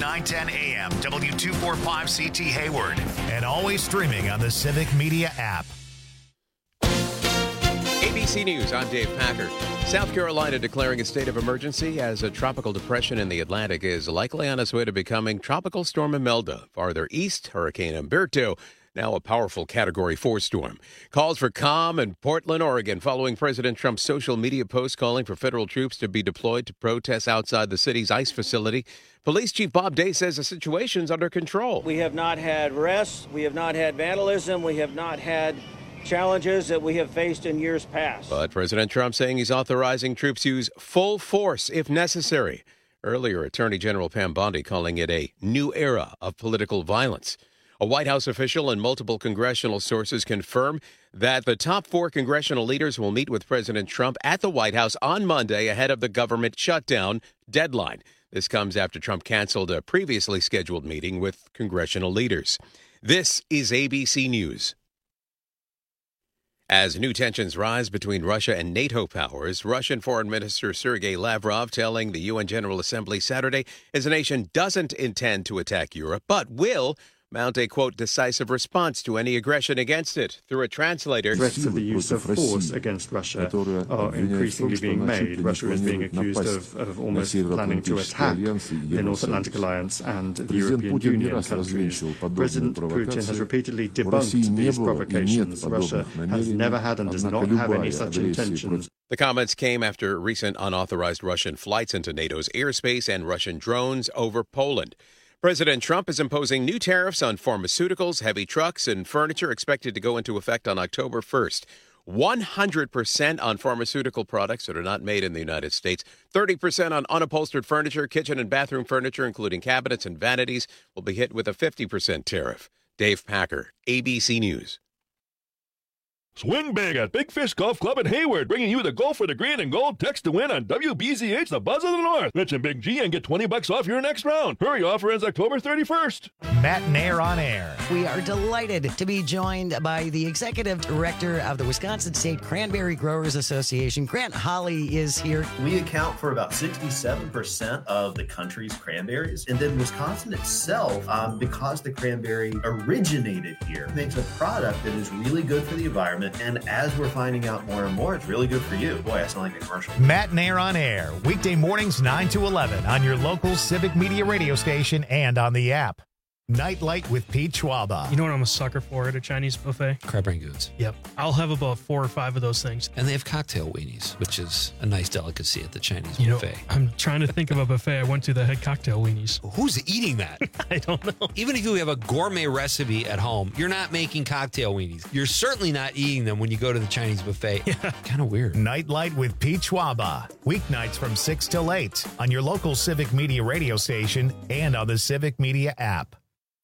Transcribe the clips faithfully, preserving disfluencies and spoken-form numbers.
nine ten A M, W two forty-five C T Hayward, and always streaming on the Civic Media app. A B C News, I'm Dave Packer. South Carolina declaring a state of emergency as a tropical depression in the Atlantic is likely on its way to becoming Tropical Storm Imelda. Farther east, Hurricane Humberto, now a powerful Category four storm. Calls for calm in Portland, Oregon, following President Trump's social media post calling for federal troops to be deployed to protest outside the city's ICE facility. Police Chief Bob Day says the situation's under control. We have not had arrests. We have not had vandalism. We have not had challenges that we have faced in years past. But President Trump saying he's authorizing troops use full force if necessary. Earlier, Attorney General Pam Bondi calling it a new era of political violence. A White House official and multiple congressional sources confirm that the top four congressional leaders will meet with President Trump at the White House on Monday ahead of the government shutdown deadline. This comes after Trump canceled a previously scheduled meeting with congressional leaders. This is A B C News. As new tensions rise between Russia and NATO powers, Russian Foreign Minister Sergei Lavrov telling the U N General Assembly Saturday his nation doesn't intend to attack Europe, but will mount a, quote, decisive response to any aggression against it. Through a translator, threats of the use of force against Russia are increasingly being made. Russia is being accused of, of almost planning to attack the North Atlantic Alliance and the European Union countries. President Putin has repeatedly debunked these provocations. Russia has never had and does not have any such intentions. The comments came after recent unauthorized Russian flights into NATO's airspace and Russian drones over Poland. President Trump is imposing new tariffs on pharmaceuticals, heavy trucks, and furniture expected to go into effect on October first. one hundred percent on pharmaceutical products that are not made in the United States. thirty percent on unupholstered furniture, kitchen and bathroom furniture, including cabinets and vanities, will be hit with a fifty percent tariff. Dave Packer, A B C News. Swing big at Big Fish Golf Club in Hayward, bringing you the Golf for the Green and Gold Text to win on W B Z H, the Buzz of the North. Mention Big G and get twenty bucks off your next round. Hurry, offer ends October thirty-first. Matt Nair on air. We are delighted to be joined by the executive director of the Wisconsin State Cranberry Growers Association. Grant Holly is here. We account for about sixty-seven percent of the country's cranberries. And then Wisconsin itself, um, because the cranberry originated here, makes a product that is really good for the environment. And as we're finding out more and more, it's really good for you. Boy, I sound like a commercial. Matt Nair on air, weekday mornings nine to eleven on your local Civic Media radio station and on the app. Nightlight with Pete Schwaba. You know what I'm a sucker for at a Chinese buffet? Crab rangoons. Yep. I'll have about four or five of those things. And they have cocktail weenies, which is a nice delicacy at the Chinese you buffet. Know, I'm trying to think of a buffet I went to that had cocktail weenies. Who's eating that? I don't know. Even if you have a gourmet recipe at home, you're not making cocktail weenies. You're certainly not eating them when you go to the Chinese buffet. Yeah. Kind of weird. Nightlight with Pete Schwaba. Weeknights from six till eight on your local Civic Media radio station and on the Civic Media app.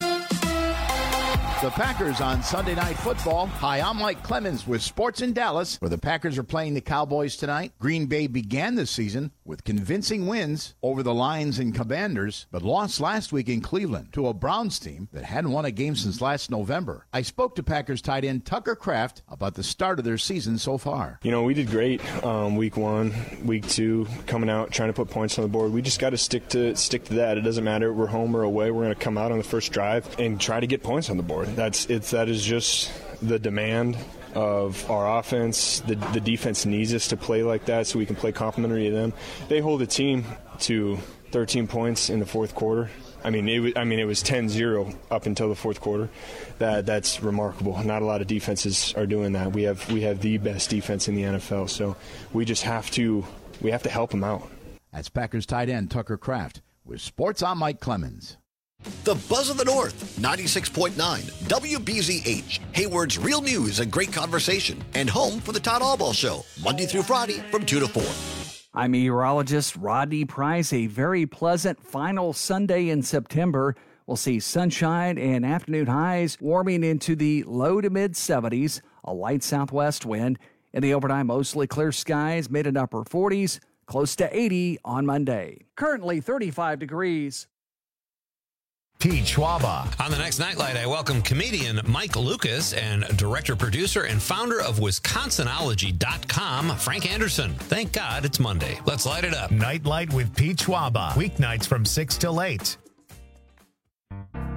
The Packers on Sunday Night Football. Hi, I'm Mike Clemens with Sports in Dallas, where the Packers are playing the Cowboys tonight. Green Bay began this season with convincing wins over the Lions and Commanders, but lost last week in Cleveland to a Browns team that hadn't won a game since last November. I spoke to Packers tight end Tucker Kraft about the start of their season so far. You know, we did great um, week one, week two, coming out, trying to put points on the board. We just got to stick to stick to that. It doesn't matter if we're home or away. We're going to come out on the first drive and try to get points on the board. That's it's that is just the demand of our offense. The, the defense needs us to play like that so we can play complementary to them. They hold the team to thirteen points in the fourth quarter. I mean, it was, I mean, it was ten zero up until the fourth quarter. That that's remarkable. Not a lot of defenses are doing that. We have we have the best defense in the N F L. So we just have to we have to help them out. That's Packers tight end Tucker Kraft with Sports. I'm Mike Clemens. The Buzz of the North, ninety-six point nine, W B Z H, Hayward's real news and great conversation, and home for the Todd Allball Show, Monday through Friday from two to four. I'm meteorologist Rodney Price. A very pleasant final Sunday in September. We'll see sunshine and afternoon highs warming into the low to mid seventies, a light southwest wind. In the overnight, mostly clear skies, mid and upper forties, close to eighty on Monday. Currently thirty-five degrees. Pete Schwaba. On the next Nightlight, I welcome comedian Mike Lucas and director, producer, and founder of Wisconsinology dot com, Frank Anderson. Thank God it's Monday. Let's light it up. Nightlight with Pete Schwaba. Weeknights from six till eight.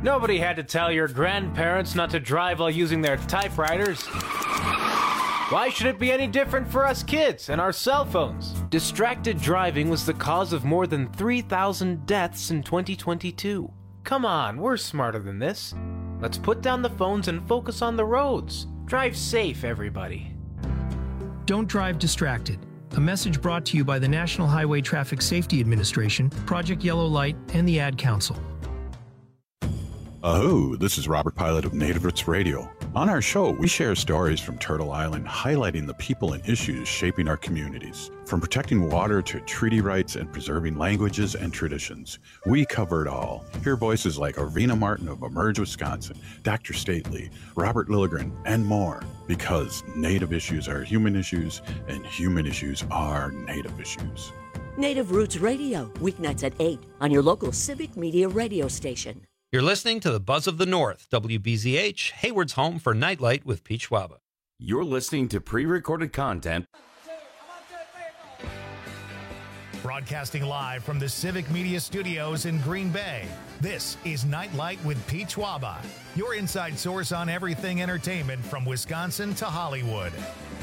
Nobody had to tell your grandparents not to drive while using their typewriters. Why should it be any different for us kids and our cell phones? Distracted driving was the cause of more than three thousand deaths in twenty twenty-two. Come on, we're smarter than this. Let's put down the phones and focus on the roads. Drive safe, everybody. Don't drive distracted. A message brought to you by the National Highway Traffic Safety Administration, Project Yellow Light, and the Ad Council. Oh, this is Robert Pilot of Native Roots Radio. On our show, we share stories from Turtle Island highlighting the people and issues shaping our communities. From protecting water to treaty rights and preserving languages and traditions, we cover it all. Hear voices like Arvina Martin of Emerge, Wisconsin, Doctor Stately, Robert Lilligren, and more. Because Native issues are human issues, and human issues are Native issues. Native Roots Radio, weeknights at eight on your local civic media radio station. You're listening to the Buzz of the North, W B Z H, Hayward's home for Nightlight with Pete Schwaba. You're listening to pre-recorded content. Broadcasting live from the Civic Media Studios in Green Bay, this is Nightlight with Pete Schwaba, your inside source on everything entertainment from Wisconsin to Hollywood.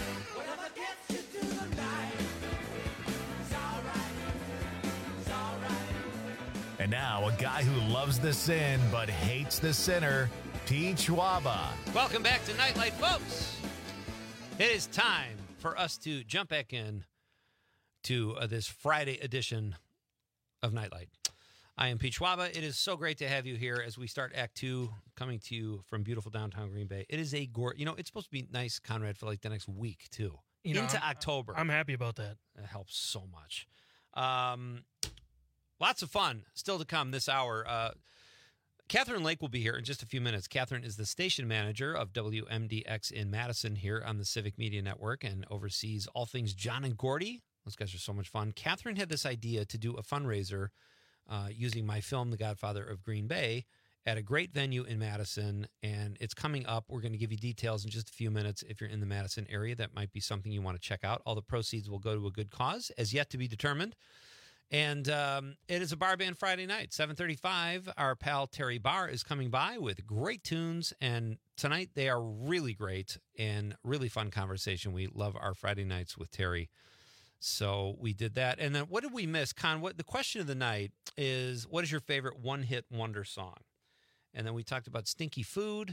And now, a guy who loves the sin but hates the sinner, Pete Schwaba. Welcome back to Nightlight, folks. It is time for us to jump back in to uh, this Friday edition of Nightlight. I am Pete Schwaba. It is so great to have you here as we start Act Two, coming to you from beautiful downtown Green Bay. It is a gore. You know, it's supposed to be nice, Conrad, for like the next week too, You know, into I'm- October. I'm happy about that. It helps so much. Um, lots of fun still to come this hour. Uh, Catherine Lake will be here in just a few minutes. Catherine is the station manager of W M D X in Madison here on the Civic Media Network and oversees all things John and Gordy. Those guys are so much fun. Catherine had this idea to do a fundraiser uh, using my film, The Godfather of Green Bay, at a great venue in Madison, and it's coming up. We're going to give you details in just a few minutes. If you're in the Madison area, that might be something you want to check out. All the proceeds will go to a good cause, as yet to be determined. And um, it is a bar band Friday night, seven thirty-five. Our pal Terry Barr is coming by with great tunes, and tonight they are really great and really fun conversation. We love our Friday nights with Terry. So we did that. And then what did we miss? Con, what the question of the night is, what is your favorite one-hit wonder song? And then we talked about stinky food.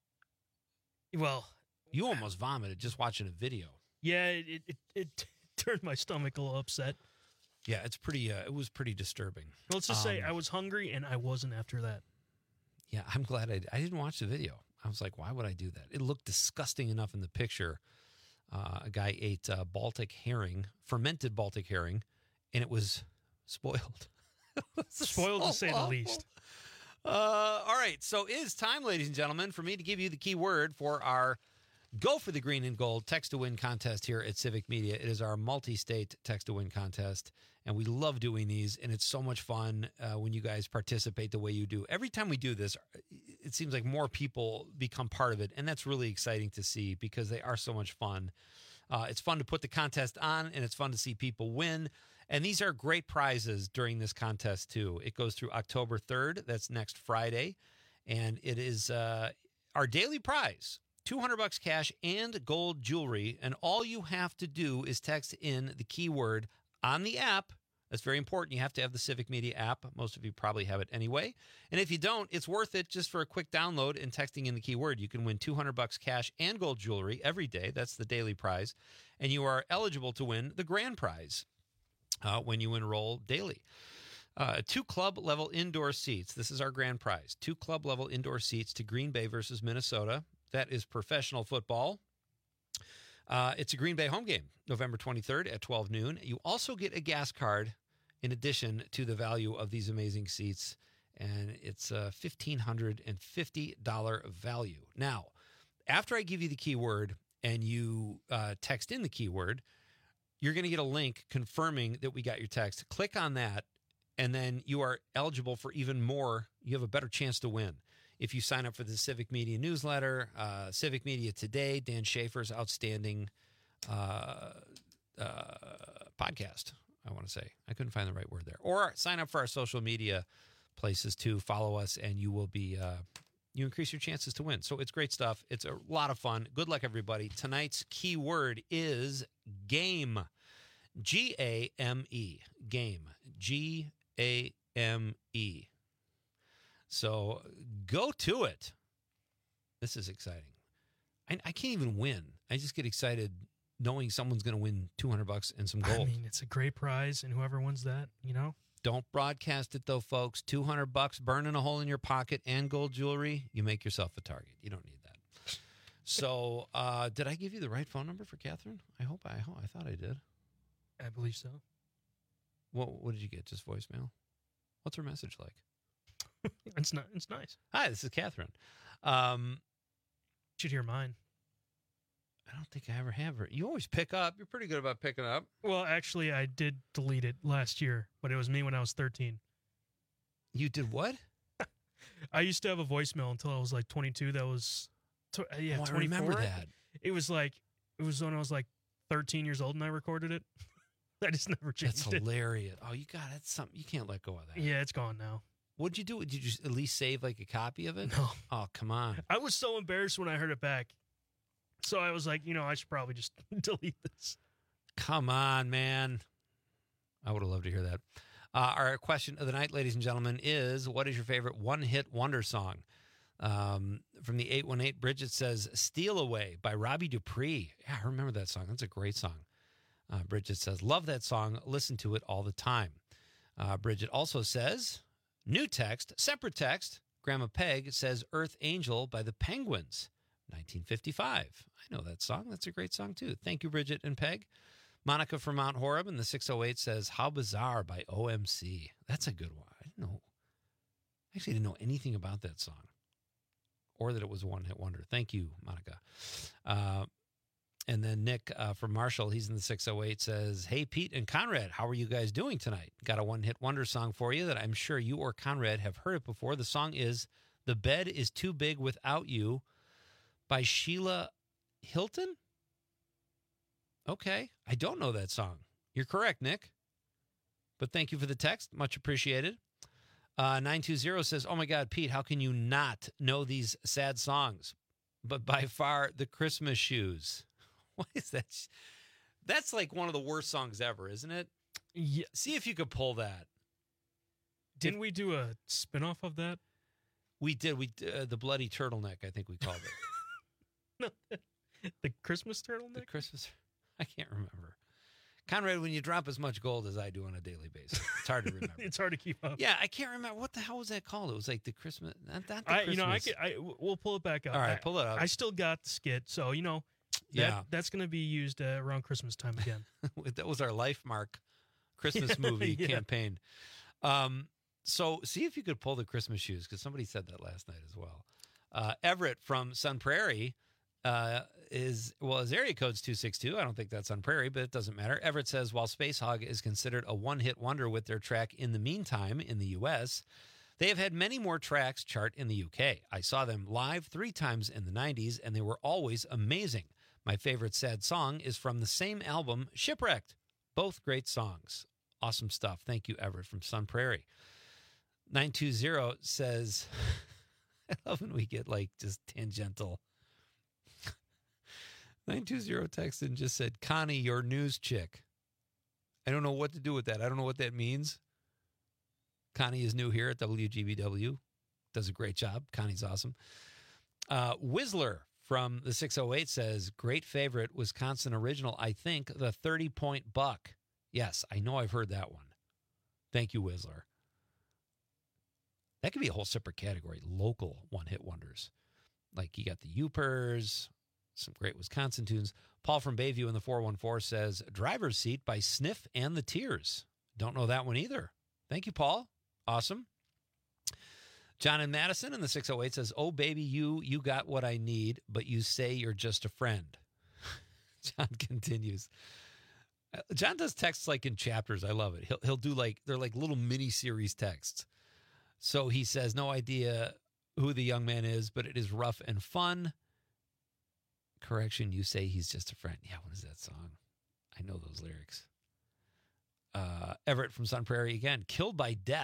Well, you almost vomited just watching a video. Yeah, it it, it turned my stomach a little upset. Yeah, it's pretty. Uh, it was pretty disturbing. Let's just say Um, I was hungry and I wasn't after that. Yeah, I'm glad I, I didn't watch the video. I was like, why would I do that? It looked disgusting enough in the picture. Uh, a guy ate uh, Baltic herring, fermented Baltic herring, and it was spoiled. It was Spoiled so to say the awful. least. Uh, all right, so it is time, ladies and gentlemen, for me to give you the key word for our Go for the Green and Gold Text to Win contest here at Civic Media. It is our multi-state Text to Win contest, and we love doing these, and it's so much fun uh, when you guys participate the way you do. Every time we do this, it seems like more people become part of it, and that's really exciting to see because they are so much fun. Uh, it's fun to put the contest on, and it's fun to see people win. And these are great prizes during this contest, too. It goes through October third. That's next Friday. And it is uh, our daily prize, two hundred bucks cash and gold jewelry. And all you have to do is text in the keyword on the app. That's very important. You have to have the Civic Media app. Most of you probably have it anyway. And if you don't, it's worth it just for a quick download and texting in the keyword. You can win two hundred bucks cash and gold jewelry every day. That's the daily prize. And you are eligible to win the grand prize uh, when you enroll daily. Uh, two club-level indoor seats. This is our grand prize. Two club-level indoor seats to Green Bay versus Minnesota. That is professional football. Uh, it's a Green Bay home game, November twenty-third at twelve noon. You also get a gas card in addition to the value of these amazing seats, and it's a one thousand five hundred fifty dollars value. Now, after I give you the keyword and you uh, text in the keyword, you're going to get a link confirming that we got your text. Click on that, and then you are eligible for even more. You have a better chance to win. If you sign up for the Civic Media newsletter, uh, Civic Media Today, Dan Schaefer's outstanding uh, uh, podcast, I want to say. I couldn't find the right word there. Or sign up for our social media places to follow us, and you will be uh, you increase your chances to win. So it's great stuff. It's a lot of fun. Good luck, everybody. Tonight's key word is game. G A M E. Game. G A M E. So go to it. This is exciting. I, I can't even win. I just get excited knowing someone's going to win two hundred bucks and some gold. I mean, it's a great prize, and whoever wins that, you know. Don't broadcast it, though, folks. two hundred bucks, burning a hole in your pocket, and gold jewelry. You make yourself a target. You don't need that. So, uh, did I give you the right phone number for Catherine? I hope I, I thought I did. I believe so. What, what did you get? Just voicemail? What's her message like? It's not. It's nice. Hi, this is Catherine. Um, you should hear mine. I don't think I ever have her. You always pick up. You're pretty good about picking up. Well, actually, I did delete it last year, but it was me when I was thirteen. You did what? I used to have a voicemail until I was like twenty-two. That was, tw- yeah, oh, I twenty-four. remember that. It was like, it was when I was like thirteen years old and I recorded it. I just never changed That's it. hilarious. Oh, you got it. That's something. You can't let go of that. Yeah, it's gone now. What'd you do? Did you at least save like a copy of it? No. Oh, come on. I was so embarrassed when I heard it back. So I was like, you know, I should probably just delete this. Come on, man. I would have loved to hear that. Uh, our question of the night, ladies and gentlemen, is what is your favorite one-hit wonder song? Um, from the eight one eight, Bridget says, Steal Away by Robbie Dupree. Yeah, I remember that song. That's a great song. Uh, Bridget says, love that song. Listen to it all the time. Uh, Bridget also says, new text, separate text. Grandma Peg says, Earth Angel by the Penguins, nineteen fifty-five. I know that song. That's a great song, too. Thank you, Bridget and Peg. Monica from Mount Horeb in the six oh eight says, How Bizarre by O M C. That's a good one. I didn't know. I actually didn't know anything about that song or that it was a one-hit wonder. Thank you, Monica. Uh, and then Nick uh, from Marshall, he's in the six oh eight, says, Hey, Pete and Conrad, how are you guys doing tonight? Got a one-hit wonder song for you that I'm sure you or Conrad have heard it before. The song is The Bed is Too Big Without You by Sheila Hilton? Okay. I don't know that song. You're correct, Nick. But thank you for the text. Much appreciated. Uh, nine two zero says, oh, my God, Pete, how can you not know these sad songs? But by far, the Christmas Shoes. What is that? That's like one of the worst songs ever, isn't it? Yeah. See if you could pull that. Didn't if, we do a spinoff of that? We did. We uh, the Bloody Turtleneck, I think we called it. No, the Christmas turtleneck? The Christmas... I can't remember. Conrad, when you drop as much gold as I do on a daily basis, it's hard to remember. It's hard to keep up. Yeah, I can't remember. What the hell was that called? It was like the Christmas... Not, not the I, Christmas. You know, I, can, I we'll pull it back up. All right, I, pull it up. I still got the skit, so, you know, that, yeah. that's going to be used uh, around Christmas time again. That was our LifeMark Christmas movie yeah. campaign. Um, so see if you could pull the Christmas Shoes, because somebody said that last night as well. Uh, Everett from Sun Prairie uh, is, well, his area code's two six two. I don't think that's Sun Prairie, but it doesn't matter. Everett says, while Space Hog is considered a one-hit wonder with their track In the Meantime in the U S, they have had many more tracks chart in the U K. I saw them live three times in the nineties, and they were always amazing. My favorite sad song is from the same album, Shipwrecked. Both great songs. Awesome stuff. Thank you, Everett from Sun Prairie. nine two zero says, I love when we get like just tangential. nine two zero texted and just said, Connie, your news chick. I don't know what to do with that. I don't know what that means. Connie is new here at W G B W. Does a great job. Connie's awesome. Uh, Whistler from the six oh eight says, great favorite, Wisconsin original, I think, the thirty-point buck. Yes, I know I've heard that one. Thank you, Whistler. That could be a whole separate category, local one-hit wonders. Like you got the Youpers, some great Wisconsin tunes. Paul from Bayview in the four one four says, Driver's Seat by Sniff and the Tears. Don't know that one either. Thank you, Paul. Awesome. John in Madison in the six oh eight says, oh, baby, you, you got what I need, but you say you're just a friend. John continues. John does texts like in chapters. I love it. He'll, he'll do like, they're like little mini-series texts. So he says, no idea who the young man is, but it is rough and fun. Correction, you say he's just a friend. Yeah, what is that song? I know those lyrics. Uh, Everett from Sun Prairie again. Killed by Death.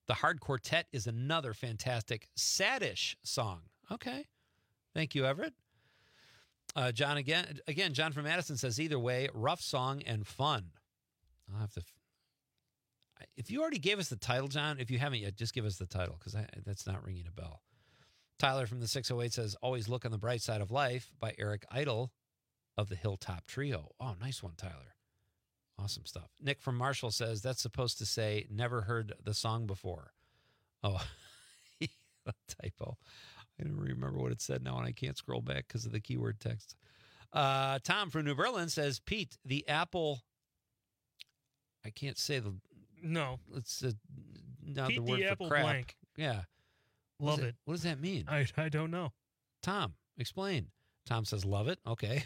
The Hard Quartet is another fantastic saddish song. Okay. Thank you, Everett. Uh, John, again, again, John from Madison says, either way, rough song and fun. I'll have to... F- if you already gave us the title, John, if you haven't yet, just give us the title, because that's not ringing a bell. Tyler from the six oh eight says, Always Look on the Bright Side of Life by Eric Idle of the Hilltop Trio. Oh, nice one, Tyler. Awesome stuff. Nick from Marshall says, that's supposed to say, never heard the song before. Oh, a typo. I don't remember what it said now, and I can't scroll back because of the keyword text. Uh, Tom from New Berlin says, Pete, the Apple, I can't say the... No. It's uh, not Pete the word the for Apple crap. blank. Yeah. Love it, it. What does that mean? I, I don't know. Tom, explain. Tom says, love it. Okay.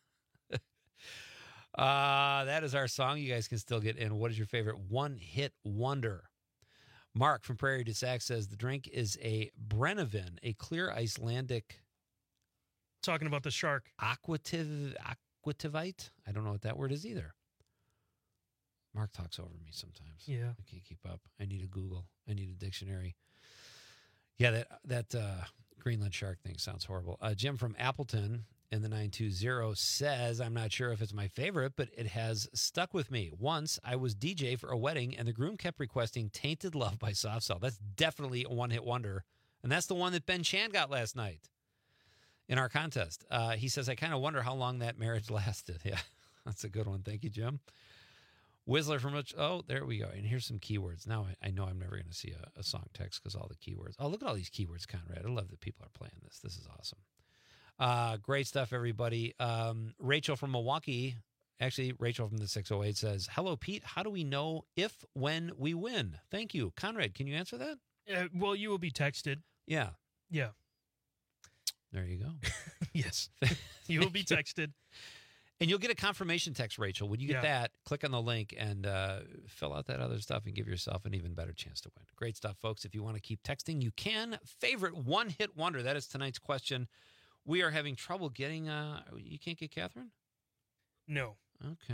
uh, that is our song. You guys can still get in. What is your favorite one-hit wonder? Mark from Prairie du Sac says, the drink is a Brennivin, a clear Icelandic... Talking about the shark. Aquativ, aquativite? I don't know what that word is either. Mark talks over me sometimes. Yeah. I can't keep up. I need a Google. I need a dictionary. Yeah, that that uh, Greenland shark thing sounds horrible. Uh, Jim from Appleton in the nine two zero says, I'm not sure if it's my favorite, but it has stuck with me. Once I was D J for a wedding, and the groom kept requesting Tainted Love by Soft Cell. That's definitely a one-hit wonder. And that's the one that Ben Chan got last night in our contest. Uh, he says, I kind of wonder how long that marriage lasted. Yeah, that's a good one. Thank you, Jim. Whistler from which, oh, there we go. And here's some keywords. Now I, I know I'm never going to see a, a song text because all the keywords. Oh, look at all these keywords, Conrad. I love that people are playing this. This is awesome. Uh, great stuff, everybody. Um, Rachel from Milwaukee, actually, Rachel from the six oh eight says, hello, Pete. How do we know if, when we win? Thank you. Conrad, can you answer that? Uh, well, you will be texted. Yeah. Yeah. There you go. Yes. You will be texted. And you'll get a confirmation text, Rachel. When you get Yeah. that, click on the link and uh, fill out that other stuff and give yourself an even better chance to win. Great stuff, folks. If you want to keep texting, you can. Favorite one-hit wonder. That is tonight's question. We are having trouble getting... Uh, you can't get Catherine? No. Okay.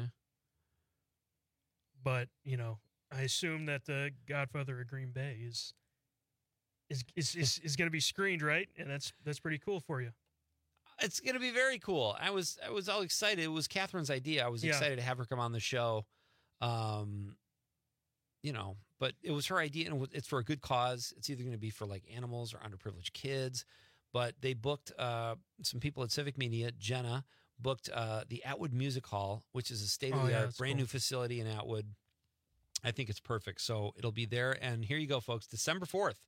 But, you know, I assume that the Godfather of Green Bay is is is is, is going to be screened, right? And that's that's pretty cool for you. It's going to be very cool. I was I was all excited. It was Catherine's idea. I was Yeah. excited to have her come on the show. Um, you know, but it was her idea, and it was- it's for a good cause. It's either going to be for like animals or underprivileged kids. But they booked uh, some people at Civic Media. Jenna booked uh, the Atwood Music Hall, which is a state-of-the-art, Oh, yeah, that's brand cool. new facility in Atwood. I think it's perfect. So it'll be there. And here you go, folks. December fourth.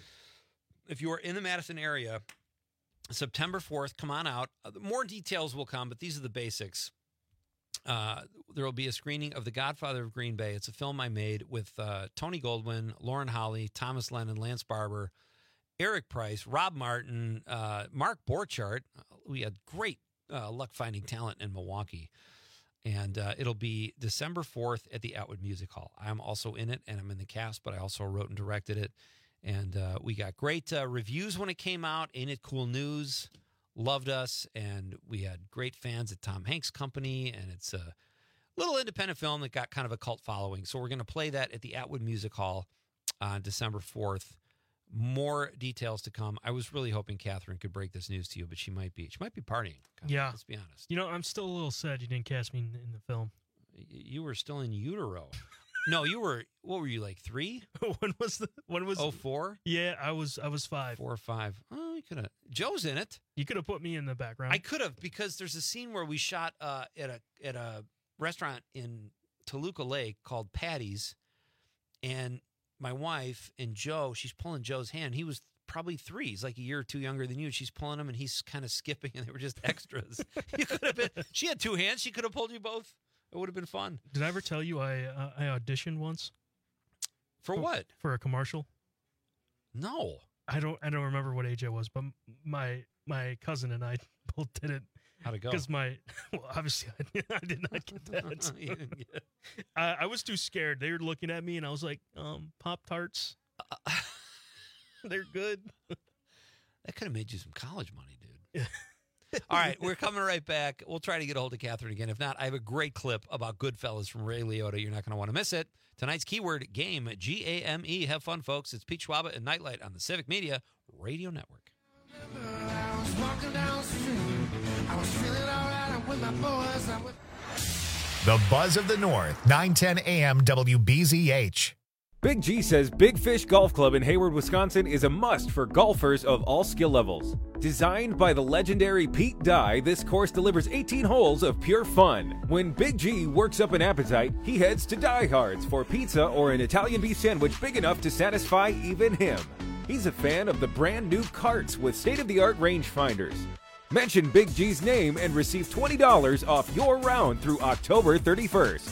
If you are in the Madison area, September fourth, come on out. Uh, more details will come, but these are the basics. Uh, there will be a screening of The Godfather of Green Bay. It's a film I made with uh, Tony Goldwyn, Lauren Holly, Thomas Lennon, Lance Barber, Eric Price, Rob Martin, uh, Mark Borchardt. We had great uh, luck finding talent in Milwaukee. And uh, it'll be December fourth at the Atwood Music Hall. I'm also in it, and I'm in the cast, but I also wrote and directed it. And uh, we got great uh, reviews when it came out. Ain't It Cool News loved us, and we had great fans at Tom Hanks' company, and it's a little independent film that got kind of a cult following. So we're going to play that at the Atwood Music Hall on December fourth. More details to come. I was really hoping Catherine could break this news to you, but she might be. She might be partying. Yeah. Let's be honest. You know, I'm still a little sad you didn't cast me in, in the film. Y- You were still in utero. No, you were. What were you, like three? when was the? When was? Oh, four? Yeah, I was. I was five. Four or five. Oh, you could have. Joe's in it. You could have put me in the background. I could have, because there's a scene where we shot uh, at a at a restaurant in Toluca Lake called Patty's, and my wife and Joe, she's pulling Joe's hand. He was probably three. He's like a year or two younger than you. She's pulling him, and he's kind of skipping, and they were just extras. You could have been. She had two hands. She could have pulled you both. It would have been fun. Did I ever tell you I uh, I auditioned once? For what? For a commercial. No. I don't. I don't remember what age I was, but my my cousin and I both did it. How'd it go? Because my well, obviously I, I did not get that. You didn't get it. I, I was too scared. They were looking at me, and I was like, um, Pop Tarts. They're good. That could have made you some college money, dude. All right, we're coming right back. We'll try to get a hold of Catherine again. If not, I have a great clip about Goodfellas from Ray Liotta. You're not going to want to miss it. Tonight's keyword, game, G A M E. Have fun, folks. It's Pete Schwaba and Nightlight on the Civic Media Radio Network. I was walking down the street. I was feeling all right. I'm with my boys. I'm with... The Buzz of the North, nine ten A M W B Z H. Big G says Big Fish Golf Club in Hayward, Wisconsin is a must for golfers of all skill levels. Designed by the legendary Pete Dye, this course delivers eighteen holes of pure fun. When Big G works up an appetite, he heads to Die Hard's for pizza or an Italian beef sandwich big enough to satisfy even him. He's a fan of the brand new carts with state-of-the-art rangefinders. Mention Big G's name and receive twenty dollars off your round through October thirty-first.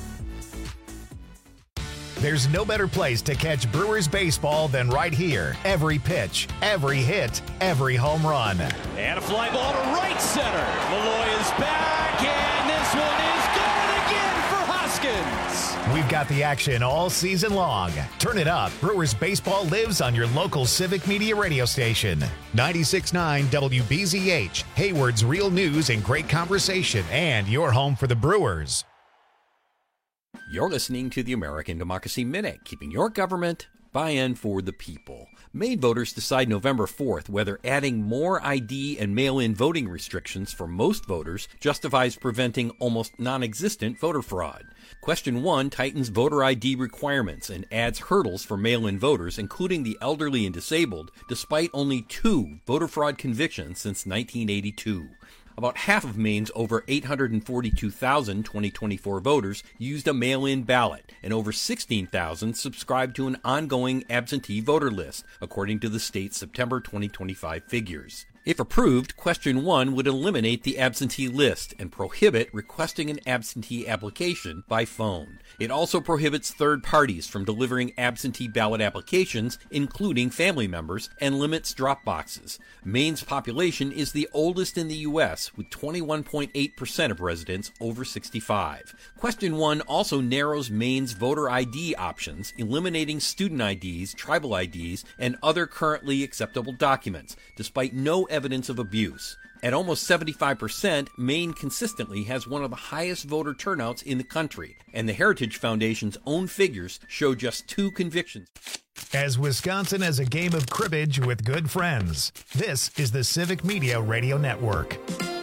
There's no better place to catch Brewers baseball than right here. Every pitch, every hit, every home run. And a fly ball to right center. Malloy is back, and this one is going again for Hoskins. We've got the action all season long. Turn it up. Brewers baseball lives on your local Civic Media radio station. ninety-six point nine W B Z H, Hayward's real news and great conversation, and your home for the Brewers. You're listening to the American Democracy Minute, keeping your government buy-in for the people. Maine voters decide November fourth whether adding more I D and mail-in voting restrictions for most voters justifies preventing almost non-existent voter fraud. Question one tightens voter I D requirements and adds hurdles for mail-in voters, including the elderly and disabled, despite only two voter fraud convictions since nineteen eighty-two. About half of Maine's over eight hundred forty-two thousand twenty twenty-four voters used a mail-in ballot, and over sixteen thousand subscribed to an ongoing absentee voter list, according to the state's September twenty twenty-five figures. If approved, Question one would eliminate the absentee list and prohibit requesting an absentee application by phone. It also prohibits third parties from delivering absentee ballot applications, including family members, and limits drop boxes. Maine's population is the oldest in the U S, with twenty-one point eight percent of residents over sixty-five. Question one also narrows Maine's voter I D options, eliminating student I Ds, tribal I Ds, and other currently acceptable documents, despite no evidence of abuse. At almost seventy-five percent, Maine consistently has one of the highest voter turnouts in the country, and the Heritage Foundation's own figures show just two convictions. As Wisconsin has a game of cribbage with good friends, this is the Civic Media Radio Network.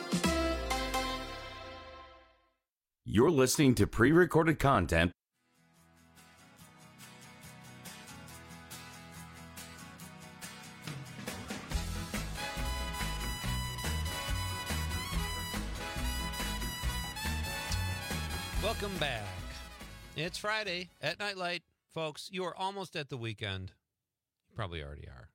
You're listening to pre-recorded content. Welcome back. It's Friday at Nightlight. Folks, you are almost at the weekend. You probably already are.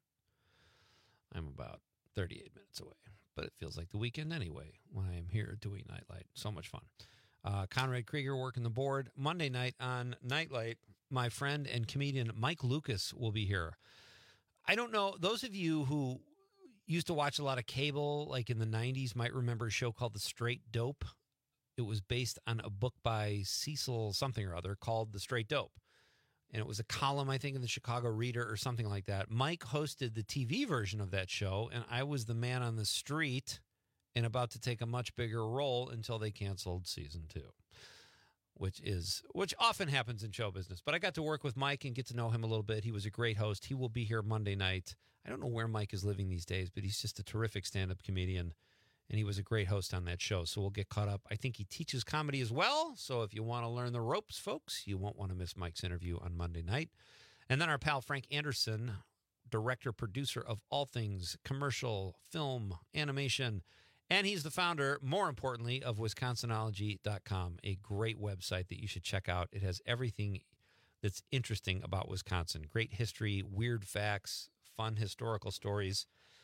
I'm about thirty-eight minutes away, but it feels like the weekend anyway when I am here doing Nightlight. So much fun. Uh, Conrad Krieger working the board. Monday night on Nightlight, my friend and comedian Mike Lucas will be here. I don't know, those of you who used to watch a lot of cable, like in the nineties, might remember a show called The Straight Dope. It was based on a book by Cecil something or other called The Straight Dope. And it was a column, I think, in the Chicago Reader or something like that. Mike hosted the T V version of that show, and I was the man on the street and about to take a much bigger role until they canceled season two, which is which often happens in show business. But I got to work with Mike and get to know him a little bit. He was a great host. He will be here Monday night. I don't know where Mike is living these days, but he's just a terrific stand-up comedian. And he was a great host on that show, so we'll get caught up. I think he teaches comedy as well, so if you want to learn the ropes, folks, you won't want to miss Mike's interview on Monday night. And then our pal Frank Anderson, director, producer of all things commercial, film, animation, and he's the founder, more importantly, of Wisconsinology dot com, a great website that you should check out. It has everything that's interesting about Wisconsin. Great history, weird facts, fun historical stories.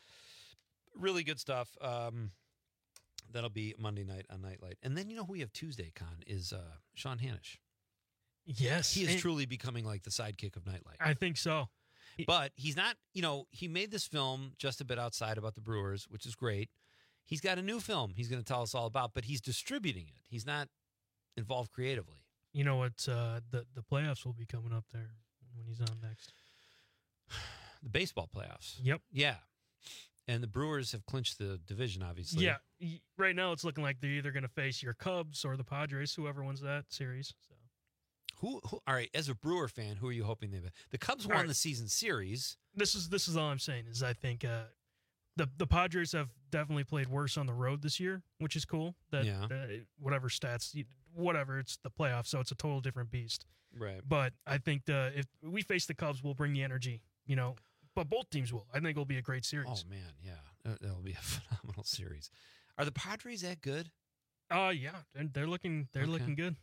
Really good stuff. Um... That'll be Monday night on Nightlight. And then you know who we have Tuesday, Con, is uh, Sean Hanisch. Yes. He is and truly becoming like the sidekick of Nightlight. I think so. But he's not, you know, he made this film just a bit outside about the Brewers, which is great. He's got a new film he's going to tell us all about, but he's distributing it. He's not involved creatively. You know what? Uh, the, the playoffs will be coming up there when he's on next. The baseball playoffs. Yep. Yeah. And the Brewers have clinched the division, obviously. Yeah. y- Right now, it's looking like they're either going to face your Cubs or the Padres, whoever wins that series. So. Who, who? All right, as a Brewer fan, who are you hoping they? The Cubs All won right. the season series. This is this is all I'm saying is I think uh, the the Padres have definitely played worse on the road this year, which is cool. That Yeah. uh, whatever stats, you- whatever, it's the playoffs, so it's a total different beast. Right. But I think the if we face the Cubs, we'll bring the energy. You know, but both teams will. I think it'll be a great series. Oh man, yeah, That- that'll be a phenomenal series. Are the Padres that good? Uh yeah, they're, they're looking they're Okay. looking good.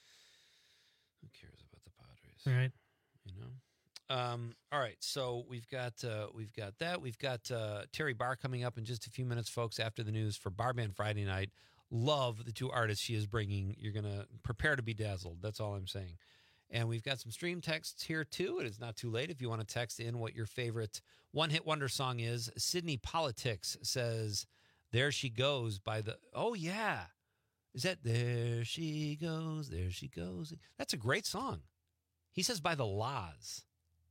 Who cares about the Padres? All right. You know. Um, all right, so we've got uh, we've got that. We've got uh, Terry Barr coming up in just a few minutes, folks. After the news for Bar Band Friday night. Love the two artists she is bringing. You're gonna prepare to be dazzled. That's all I'm saying. And we've got some stream texts here too. It is not too late if you want to text in what your favorite one-hit wonder song is. Sydney Politics says, "There She Goes" by the. Oh yeah, is that "There She Goes"? There she goes. That's a great song. He says by the Laws.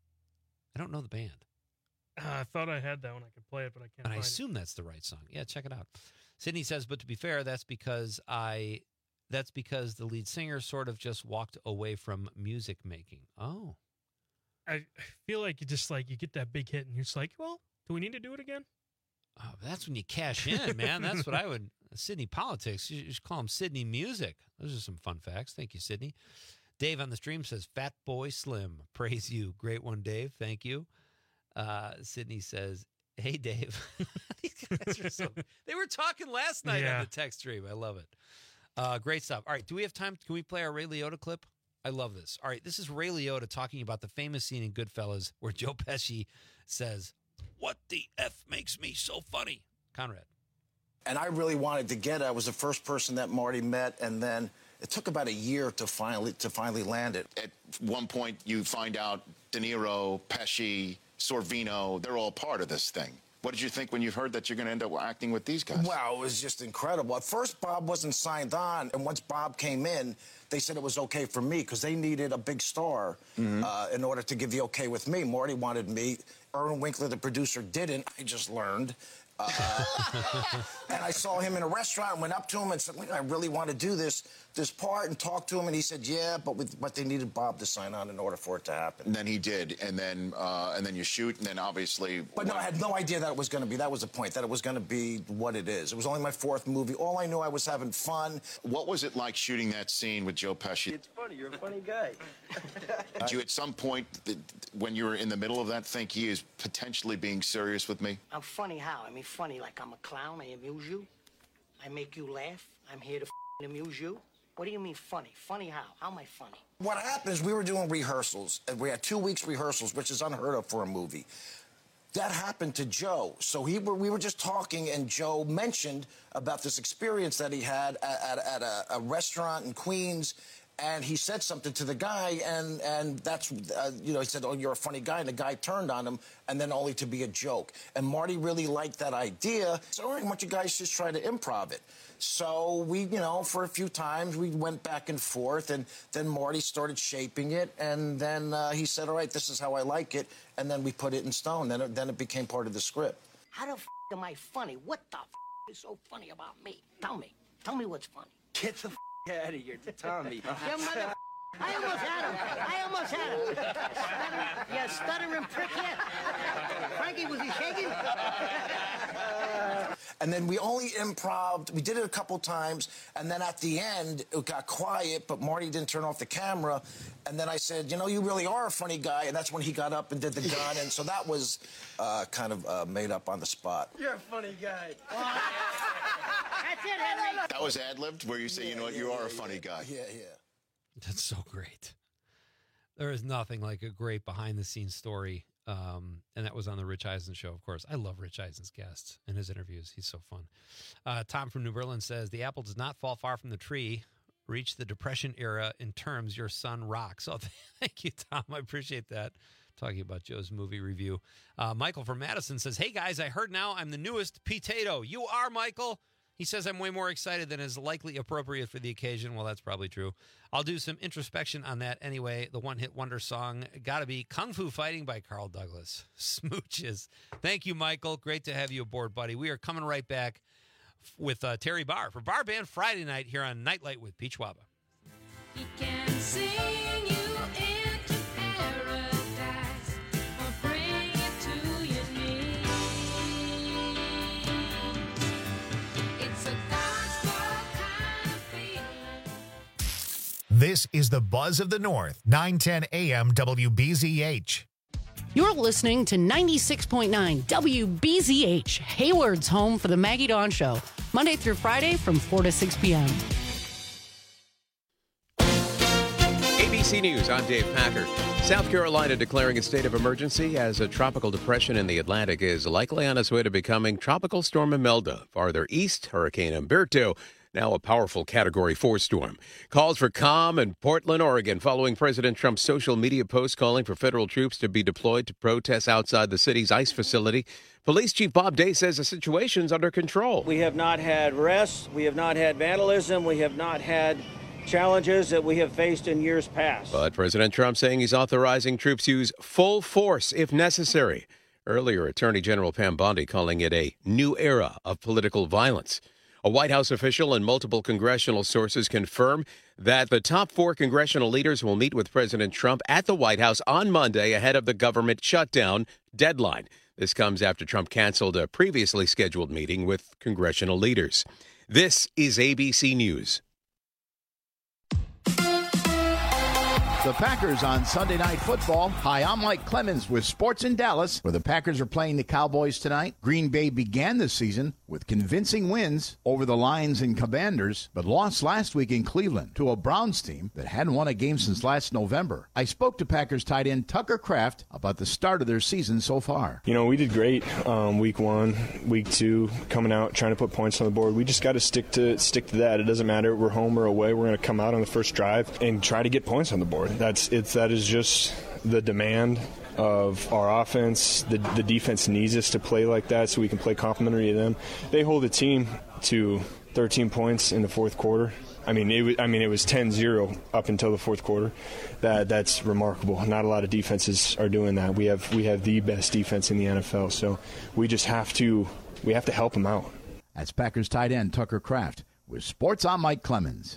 I don't know the band. Uh, I thought I had that one. I could play it, but I can't. And I find assume that's the right song. Yeah, check it out. Sydney says, but to be fair, that's because I that's because the lead singer sort of just walked away from music making. Oh. it. I I feel like you just like you get that big hit, and you're just like, well, do we need to do it again? Oh, that's when you cash in, man. That's what I would. Sydney Politics. You should call him Sydney Music. Those are some fun facts. Thank you, Sydney. Dave on the stream says, Fat Boy Slim. Praise you. Great one, Dave. Thank you. Uh, Sydney says, hey, Dave. These guys are so. They were talking last night Yeah. on the text stream. I love it. Uh, great stuff. All right. Do we have time? Can we play our Ray Liotta clip? I love this. All right. This is Ray Liotta talking about the famous scene in Goodfellas where Joe Pesci says, what the F makes me so funny? Conrad. And I really wanted to get it. I was the first person that Marty met, and then it took about a year to finally to finally land it. At one point, you find out De Niro, Pesci, Sorvino, they're all part of this thing. What did you think when you heard that you're going to end up acting with these guys? Wow, it was just incredible. At first, Bob wasn't signed on, and once Bob came in, they said it was okay for me because they needed a big star Mhm. uh, in order to give the okay with me. Marty wanted me. Erwin Winkler, the producer, didn't. I just learned. Uh, and I saw him in a restaurant and went up to him and said, "Look, I really want to do this this part," and talked to him, and he said, yeah, but with, but they needed Bob to sign on in order for it to happen. And then he did, and then uh, and then you shoot, and then obviously. But no, I had no idea that it was going to be. That was the point, that it was going to be what it is. It was only my fourth movie. All I knew, I was having fun. What was it like shooting that scene with Joe Pesci? It's funny. You're a funny guy. Did you at some point, th- when you were in the middle of that, think he is potentially being serious with me? I'm funny how? I mean, funny like I'm a clown. I amuse you. I make you laugh. I'm here to f***ing amuse you. What do you mean funny? Funny how? How am I funny? What happened is we were doing rehearsals, and we had two weeks rehearsals, which is unheard of for a movie. That happened to Joe. So he were, we were just talking, and Joe mentioned about this experience that he had at, at, at a, a restaurant in Queens. And he said something to the guy, and and that's, uh, you know, he said, oh, you're a funny guy. And the guy turned on him, and then only to be a joke. And Marty really liked that idea. So, all right, why don't you guys just try to improv it? So we, you know, for a few times, we went back and forth, and then Marty started shaping it. And then uh, he said, all right, this is how I like it. And then we put it in stone. Then it, then it became part of the script. How the f*** am I funny? What the f*** is so funny about me? Tell me. Tell me what's funny. Get the f out of here, Tommy. You mother... I almost had him. I almost had him. Stuttering, you stuttering prick here. Frankie, was he shaking? And then we only improv'd. We did it a couple times, and then at the end, it got quiet, but Marty didn't turn off the camera. And then I said, you know, you really are a funny guy, and that's when he got up and did the gun, and so that was uh, kind of uh, made up on the spot. You're a funny guy. That's it, Henry. That was ad-libbed, where you say, you know what, you are a funny guy. Yeah, yeah. That's so great. There is nothing like a great behind-the-scenes story, um, and that was on the Rich Eisen show, of course. I love Rich Eisen's guests and his interviews. He's so fun. Uh, Tom from New Berlin says, the apple does not fall far from the tree. Reach the Depression era in terms your son rocks. Oh, thank you, Tom. I appreciate that. Talking about Joe's movie review. Uh, Michael from Madison says, hey, guys, I heard now I'm the newest potato. You are, Michael. He says, I'm way more excited than is likely appropriate for the occasion. Well, that's probably true. I'll do some introspection on that anyway. The one-hit wonder song, gotta be Kung Fu Fighting by Carl Douglas. Smooches. Thank you, Michael. Great to have you aboard, buddy. We are coming right back with uh, Terry Barr for Bar Band Friday night here on Nightlight with Peach Waba. He can sing you into paradise or bring it to your knees. It's a gospel kind of feeling. This is the Buzz of the North, nine ten A M W B Z H. You're listening to ninety-six point nine W B Z H, Hayward's home for the Maggie Dawn Show, Monday through Friday from four to six p.m. A B C News, I'm Dave Packer. South Carolina declaring a state of emergency as a tropical depression in the Atlantic is likely on its way to becoming Tropical Storm Imelda. Farther east, Hurricane Humberto, now a powerful Category four storm. Calls for calm in Portland, Oregon, following President Trump's social media post calling for federal troops to be deployed to protest outside the city's ICE facility. Police Chief Bob Day says the situation's under control. We have not had arrests. We have not had vandalism. We have not had challenges that we have faced in years past. But President Trump saying he's authorizing troops to use full force if necessary. Earlier, Attorney General Pam Bondi calling it a new era of political violence. A White House official and multiple congressional sources confirm that the top four congressional leaders will meet with President Trump at the White House on Monday ahead of the government shutdown deadline. This comes after Trump canceled a previously scheduled meeting with congressional leaders. This is A B C News. The Packers on Sunday Night Football. Hi, I'm Mike Clemens with Sports in Dallas, where the Packers are playing the Cowboys tonight. Green Bay began the season with convincing wins over the Lions and Commanders, but lost last week in Cleveland to a Browns team that hadn't won a game since last November. I spoke to Packers tight end Tucker Kraft about the start of their season so far. You know, we did great um, week one, week two, coming out, trying to put points on the board. We just got to stick to stick to that. It doesn't matter. We're home or away. We're going to come out on the first drive and try to get points on the board. That's it's that is just the demand of our offense. The the defense needs us to play like that so we can play complementary to them. They hold the team to thirteen points in the fourth quarter. I mean, it was, I mean, it was ten zero up until the fourth quarter. That that's remarkable. Not a lot of defenses are doing that. We have we have the best defense in the N F L. So we just have to we have to help them out. That's Packers tight end Tucker Kraft with Sports. I'm Mike Clemens.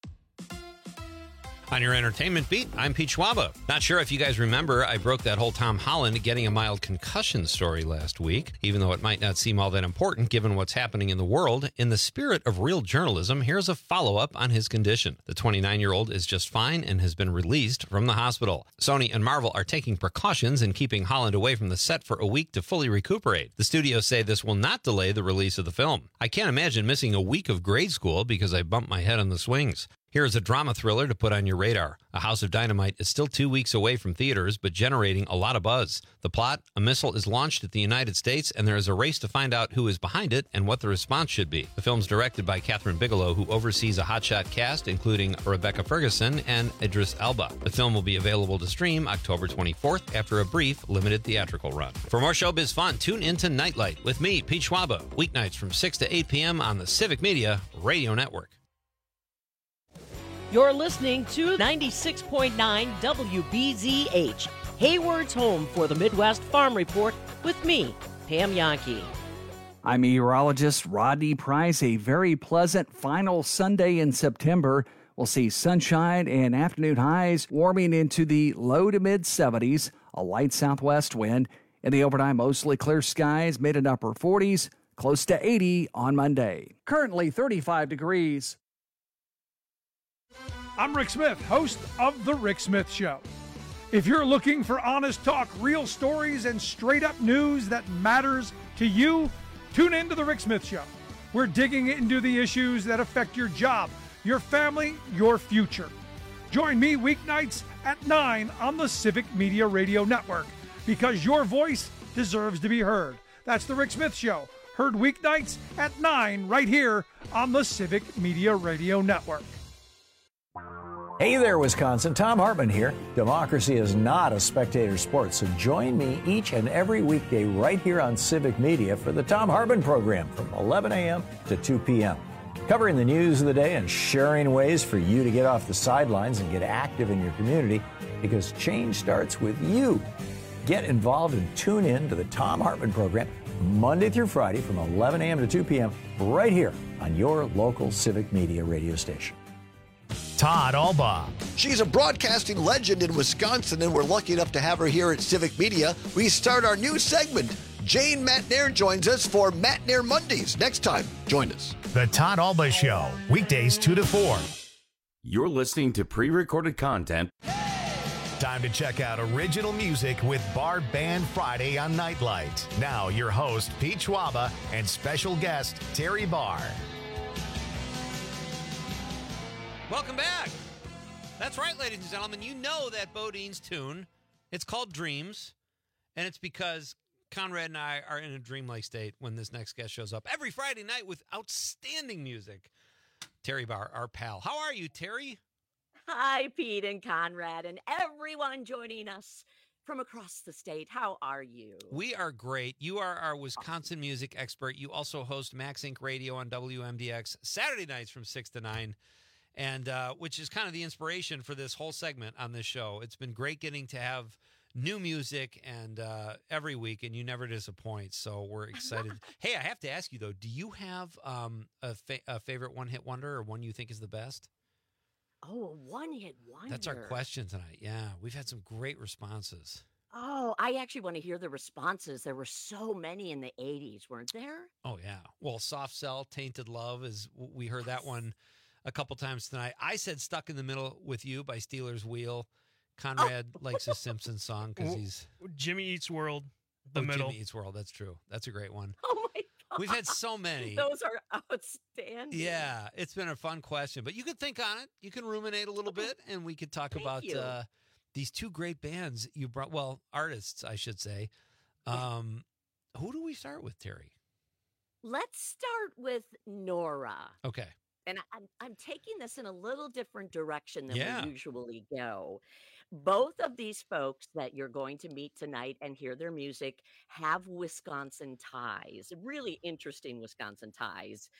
On your entertainment beat, I'm Pete Schwaba. Not sure if you guys remember, I broke that whole Tom Holland getting a mild concussion story last week, even though it might not seem all that important given what's happening in the world. In the spirit of real journalism, here's a follow-up on his condition. The twenty-nine-year-old is just fine and has been released from the hospital. Sony and Marvel are taking precautions in keeping Holland away from the set for a week to fully recuperate. The studios say this will not delay the release of the film. I can't imagine missing a week of grade school because I bumped my head on the swings. Here is a drama thriller to put on your radar. A House of Dynamite is still two weeks away from theaters, but generating a lot of buzz. The plot, a missile is launched at the United States, and there is a race to find out who is behind it and what the response should be. The film's directed by Catherine Bigelow, who oversees a hotshot cast, including Rebecca Ferguson and Idris Elba. The film will be available to stream October twenty-fourth after a brief, limited theatrical run. For more showbiz fun, tune into Nightlight with me, Pete Schwaba, weeknights from six to eight p.m. on the Civic Media Radio Network. You're listening to ninety-six point nine W B Z H, Hayward's home for the Midwest Farm Report with me, Pam Yankee. I'm meteorologist Rodney Price. A very pleasant final Sunday in September. We'll see sunshine and afternoon highs warming into the low to mid seventies, a light southwest wind. In the overnight, mostly clear skies, mid and upper forties, close to eighty on Monday. Currently thirty-five degrees. I'm Rick Smith, host of The Rick Smith Show. If you're looking for honest talk, real stories, and straight-up news that matters to you, tune in to The Rick Smith Show. We're digging into the issues that affect your job, your family, your future. Join me weeknights at nine on the Civic Media Radio Network, because your voice deserves to be heard. That's The Rick Smith Show, heard weeknights at nine right here on the Civic Media Radio Network. Hey there, Wisconsin. Tom Hartman here. Democracy is not a spectator sport, so join me each and every weekday right here on Civic Media for the Tom Hartman program from eleven a.m. to two p.m. Covering the news of the day and sharing ways for you to get off the sidelines and get active in your community, because change starts with you. Get involved and tune in to the Tom Hartman program Monday through Friday from eleven a.m. to two p.m. right here on your local Civic Media radio station. Todd Alba. She's a broadcasting legend in Wisconsin, and we're lucky enough to have her here at Civic Media. We start our new segment. Jane Matnair joins us for Matnair Mondays. Next time, join us. The Todd Alba Show, weekdays two to four. You're listening to pre-recorded content. Time to check out original music with Bar Band Friday on Nightlight. Now, your host, Pete Schwaba, and special guest, Terry Barr. Welcome back. That's right, ladies and gentlemen. You know that Bodine's tune. It's called Dreams, and it's because Conrad and I are in a dreamlike state when this next guest shows up every Friday night with outstanding music. Terry Barr, our pal. How are you, Terry? Hi, Pete and Conrad, and everyone joining us from across the state. How are you? We are great. You are our Wisconsin music expert. You also host Max Inc Radio on W M D X Saturday nights from six to nine. And uh, which is kind of the inspiration for this whole segment on this show. It's been great getting to have new music and uh, every week, and you never disappoint. So we're excited. Hey, I have to ask you though: do you have um, a, fa- a favorite one-hit wonder, or one you think is the best? Oh, a one-hit wonder. That's our question tonight. Yeah, we've had some great responses. Oh, I actually want to hear the responses. There were so many in the eighties, weren't there? Oh yeah. Well, Soft Cell, Tainted Love is we heard that one a couple times tonight. I said Stuck in the Middle with You by Steelers Wheel. Conrad oh. likes a Simpsons song because he's... Jimmy Eats World, The oh, Middle. Jimmy Eats World, that's true. That's a great one. Oh, my God. We've had so many. Those are outstanding. Yeah, it's been a fun question. But you can think on it. You can ruminate a little bit, and we could talk Thank about you. uh, these two great bands you brought. Well, artists, I should say. Um, who do we start with, Terry? Let's start with Nora. Okay. And I'm, I'm taking this in a little different direction than Yeah. we usually go. Both of these folks that you're going to meet tonight and hear their music have Wisconsin ties, really interesting Wisconsin ties.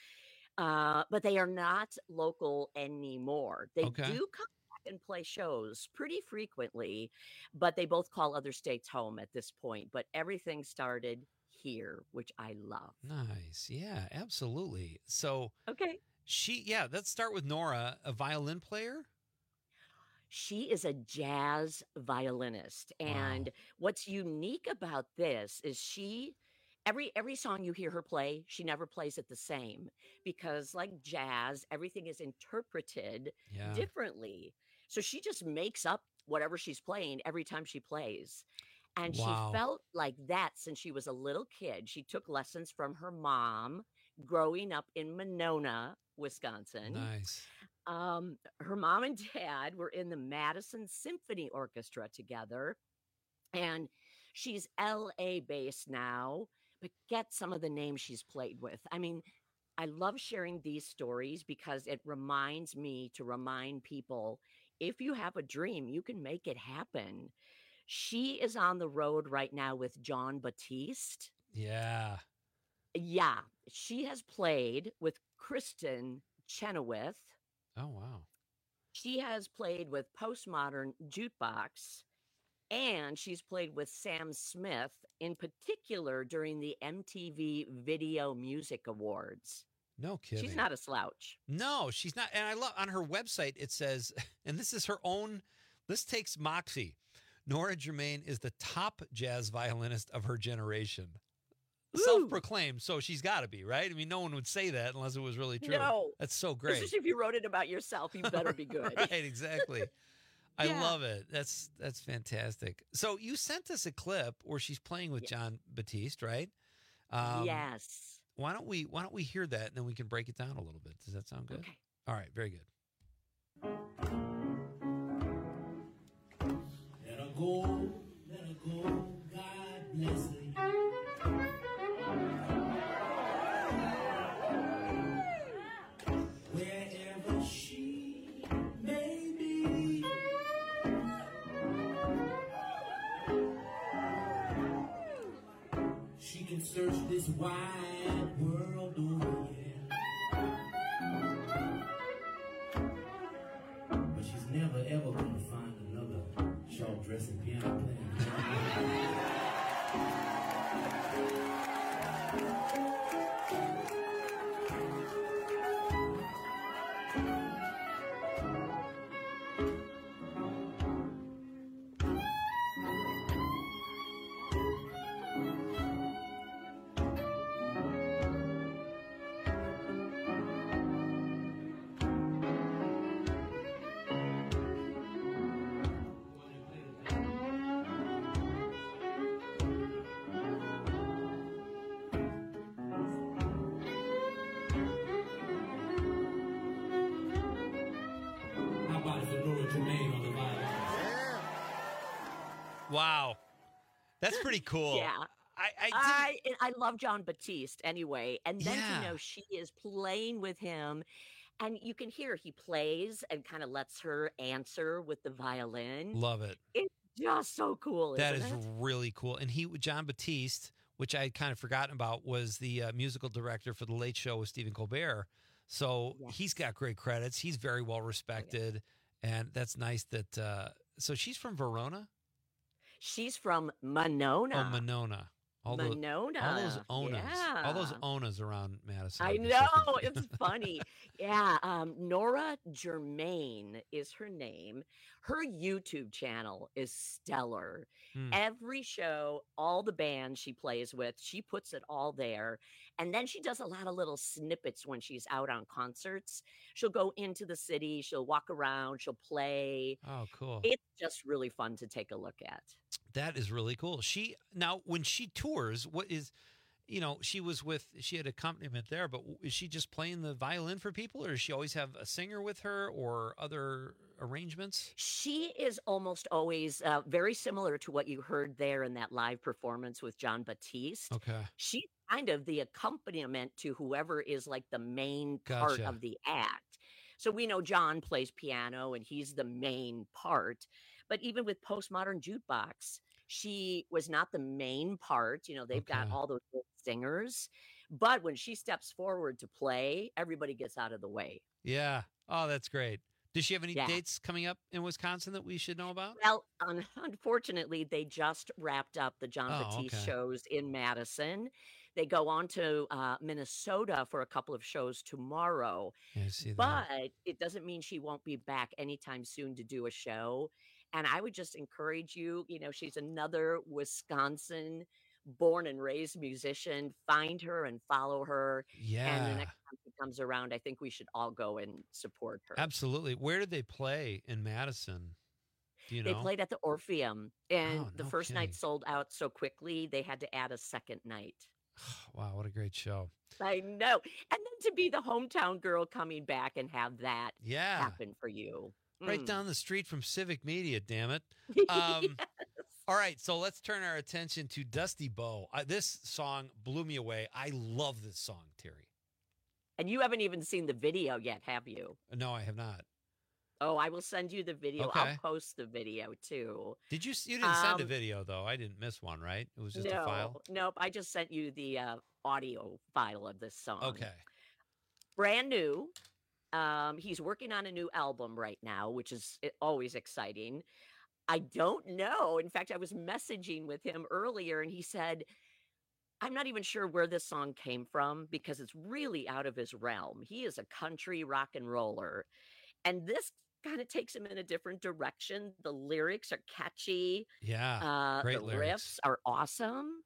Uh, but they are not local anymore. They Okay. do come back and play shows pretty frequently, but they both call other states home at this point. But everything started here, which I love. Nice. Yeah, absolutely. So Okay. she, yeah, let's start with Nora, a violin player. She is a jazz violinist. And what's unique about this is she every every song you hear her play, she never plays it the same, because like jazz, everything is interpreted Yeah. differently. So she just makes up whatever she's playing every time she plays. And Wow. she felt like that since she was a little kid. She took lessons from her mom growing up in Monona, Wisconsin. Nice. Um, her mom and dad were in the Madison Symphony Orchestra together, and she's L A based now, but get some of the names she's played with. I mean, I love sharing these stories because it reminds me to remind people, if you have a dream, you can make it happen. She is on the road right now with John Batiste. Yeah. Yeah, she has played with Kristen Chenoweth. Oh, wow. She has played with Postmodern Jukebox, and she's played with Sam Smith, in particular during the M T V Video Music Awards. No kidding. She's not a slouch. No, she's not. And I love on her website, it says, and this is her own, this takes moxie. Nora Germain is the top jazz violinist of her generation. Self-proclaimed, so she's got to be, right? I mean, no one would say that unless it was really true. No. That's so great. Especially if you wrote it about yourself, you better be good. Right, exactly. I Yeah. love it. That's that's fantastic. So you sent us a clip where she's playing with John Batiste, right? Um, Yes. Why don't we Why don't we hear that and then we can break it down a little bit? Does that sound good? Okay. All right. Very good. Let her go, let her go, God bless her. Wherever she may be, this wide world, oh yeah. But she's never ever gonna find another short dressing piano player. How about if Lenora Tremaine on the violin? Wow. That's pretty cool. Yeah. I I, I I love John Batiste anyway, and then Yeah. to know she is playing with him, and you can hear he plays and kind of lets her answer with the violin. love it. It's just so cool. That isn't is it? really cool. And he, John Batiste, which I had kind of forgotten about, was the uh, musical director for The Late Show with Stephen Colbert. So he's got great credits. He's very well respected, and that's nice. That uh, so she's from Verona. She's from Monona. Oh, Monona. All those, all Monona. those onas, all those Yeah. onas around Madison. I are just know, so- it's funny. Yeah, um, Nora Germain is her name. Her YouTube channel is stellar. Hmm. Every show, all the bands she plays with, she puts it all there. And then she does a lot of little snippets when she's out on concerts. She'll go into the city, she'll walk around, she'll play. Oh, cool. It's just really fun to take a look at. That is really cool. She now when she tours, what is, you know, she was with she had accompaniment there, but is she just playing the violin for people, or does she always have a singer with her or other arrangements? She is almost always uh, very similar to what you heard there in that live performance with John Batiste. Okay. She's kind of the accompaniment to whoever is like the main part Gotcha. of the act. So we know John plays piano and he's the main part. But even with Postmodern Jukebox, she was not the main part. You know, they've got Okay. all those good singers. But when she steps forward to play, everybody gets out of the way. Yeah. Oh, that's great. Does she have any Yeah. dates coming up in Wisconsin that we should know about? Well, un- unfortunately, they just wrapped up the John Oh, Batiste okay. shows in Madison. They go on to uh, Minnesota for a couple of shows tomorrow. Yeah, I see that. But it doesn't mean she won't be back anytime soon to do a show. And I would just encourage you, you know, she's another Wisconsin born and raised musician. Find her and follow her. And Yeah. the next time she comes around, I think we should all go and support her. Absolutely. Where did they play in Madison? Do you know? They played at the Orpheum, and Oh, the no first kidding. night sold out so quickly, they had to add a second night. Wow, what a great show. I know. And then to be the hometown girl coming back and have that Yeah. happen for you. Right Mm. down the street from Civic Media, damn it. Um, All right, so let's turn our attention to Dusty Bow. Uh, this song blew me away. I love this song, Terry. And you haven't even seen the video yet, have you? No, I have not. Oh, I will send you the video. Okay. I'll post the video too. Did you? You didn't send a Um, video though. I didn't miss one, right? It was just no, a file. Nope. I just sent you the uh, audio file of this song. Okay. Brand new. Um, he's working on a new album right now, which is i- always exciting. I don't know. In fact, I was messaging with him earlier and he said, I'm not even sure where this song came from because it's really out of his realm. He is a country rock and roller. And this kind of takes him in a different direction. The lyrics are catchy. Yeah. Uh, great the lyrics. riffs are awesome.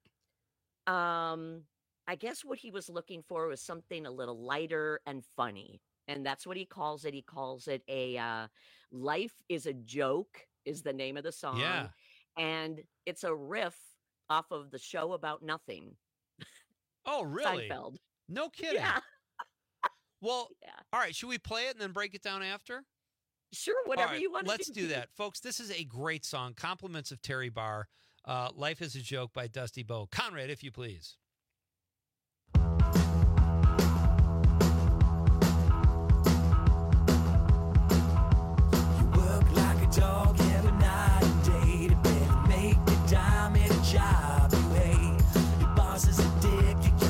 Um, I guess what he was looking for was something a little lighter and funny. And that's what he calls it. He calls it a uh, Life is a Joke is the name of the song. Yeah. And it's a riff off of the show about nothing. Oh, really? Seinfeld. No kidding. Yeah. Well, all right. Should we play it and then break it down after? Sure, All whatever right, you want to do. Let's do that. Folks, this is a great song. Compliments of Terry Barr. Uh, Life is a Joke by Dusty Bow. Conrad, if you please. Work like a dog every night and day to better make the dime at a job you hate. Your boss is a dick, you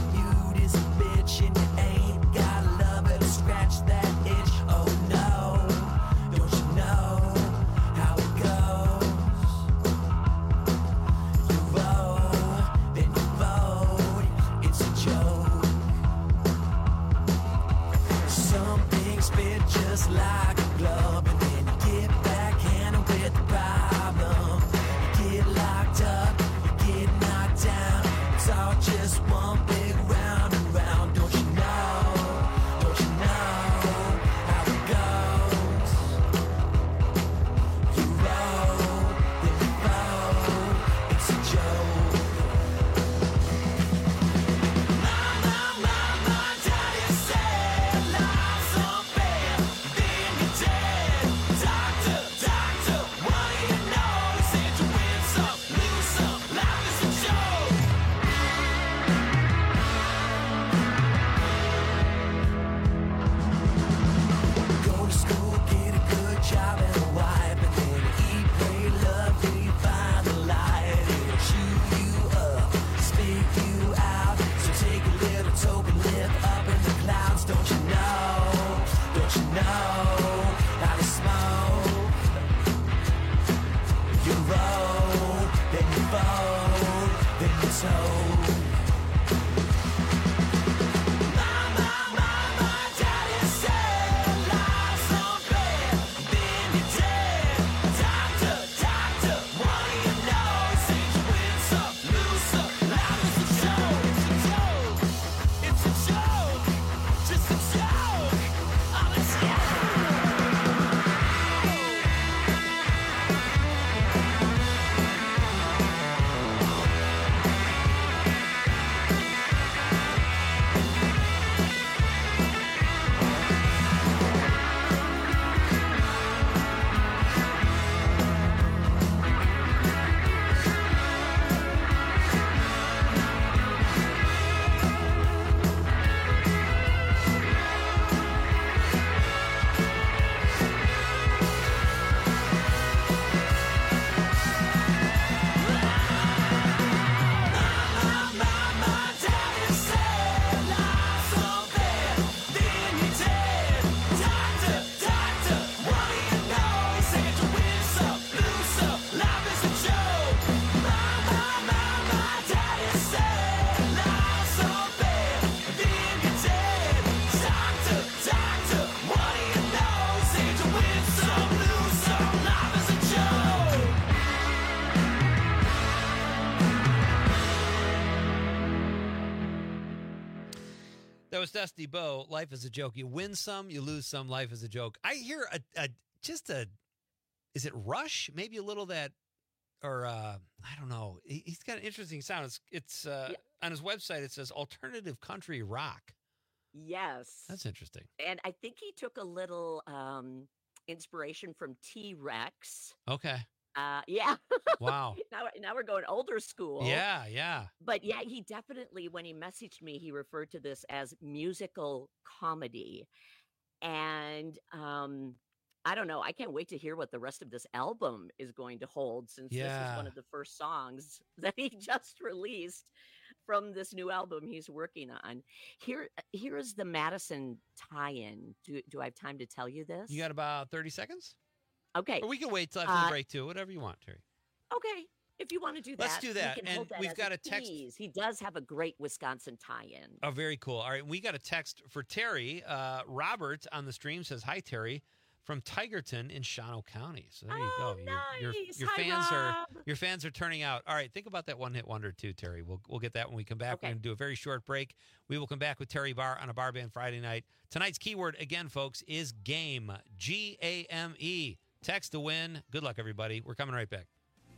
That was Dusty Bo. Life is a joke. You win some, you lose some. Life is a joke. I hear a, a just a, is it Rush? Maybe a little that, or uh, I don't know. He, he's got an interesting sound. It's it's uh, Yeah. on his website. It says alternative country rock. Yes. That's interesting. And I think he took a little um, inspiration from T-Rex. Okay. Uh, yeah. Wow. now, now we're going older school. Yeah, yeah. But yeah, he definitely, when he messaged me, he referred to this as musical comedy. And um, I don't know. I can't wait to hear what the rest of this album is going to hold, since this is Yeah. one of the first songs that he just released from this new album he's working on. Here, here is the Madison tie-in. Do, do I have time to tell you this? You got about thirty seconds? Okay. Or we can wait till after Uh, the break, too. Whatever you want, Terry. Okay. If you want to do that, Let's do we that. can And hold that we've as got a text- tease. He does have a great Wisconsin tie-in. Oh, very cool. All right, we got a text for Terry. Uh, Robert on the stream says, "Hi, Terry, from Tigerton in Shawano County." So there you go. Your, your, nice. your Hi, fans are Rob. your fans are turning out. All right, think about that one hit wonder too, Terry. We'll we'll get that when we come back. Okay. We're going to do a very short break. We will come back with Terry Barr on a Bar Band Friday night. Tonight's keyword again, folks, is game. G A M E. Text to win. Good luck, everybody. We're coming right back.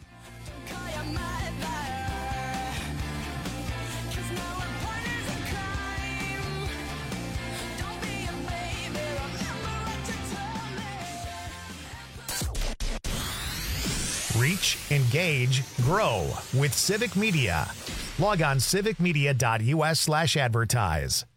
Reach, engage, grow with Civic Media. Log on civicmedia.us slash advertise.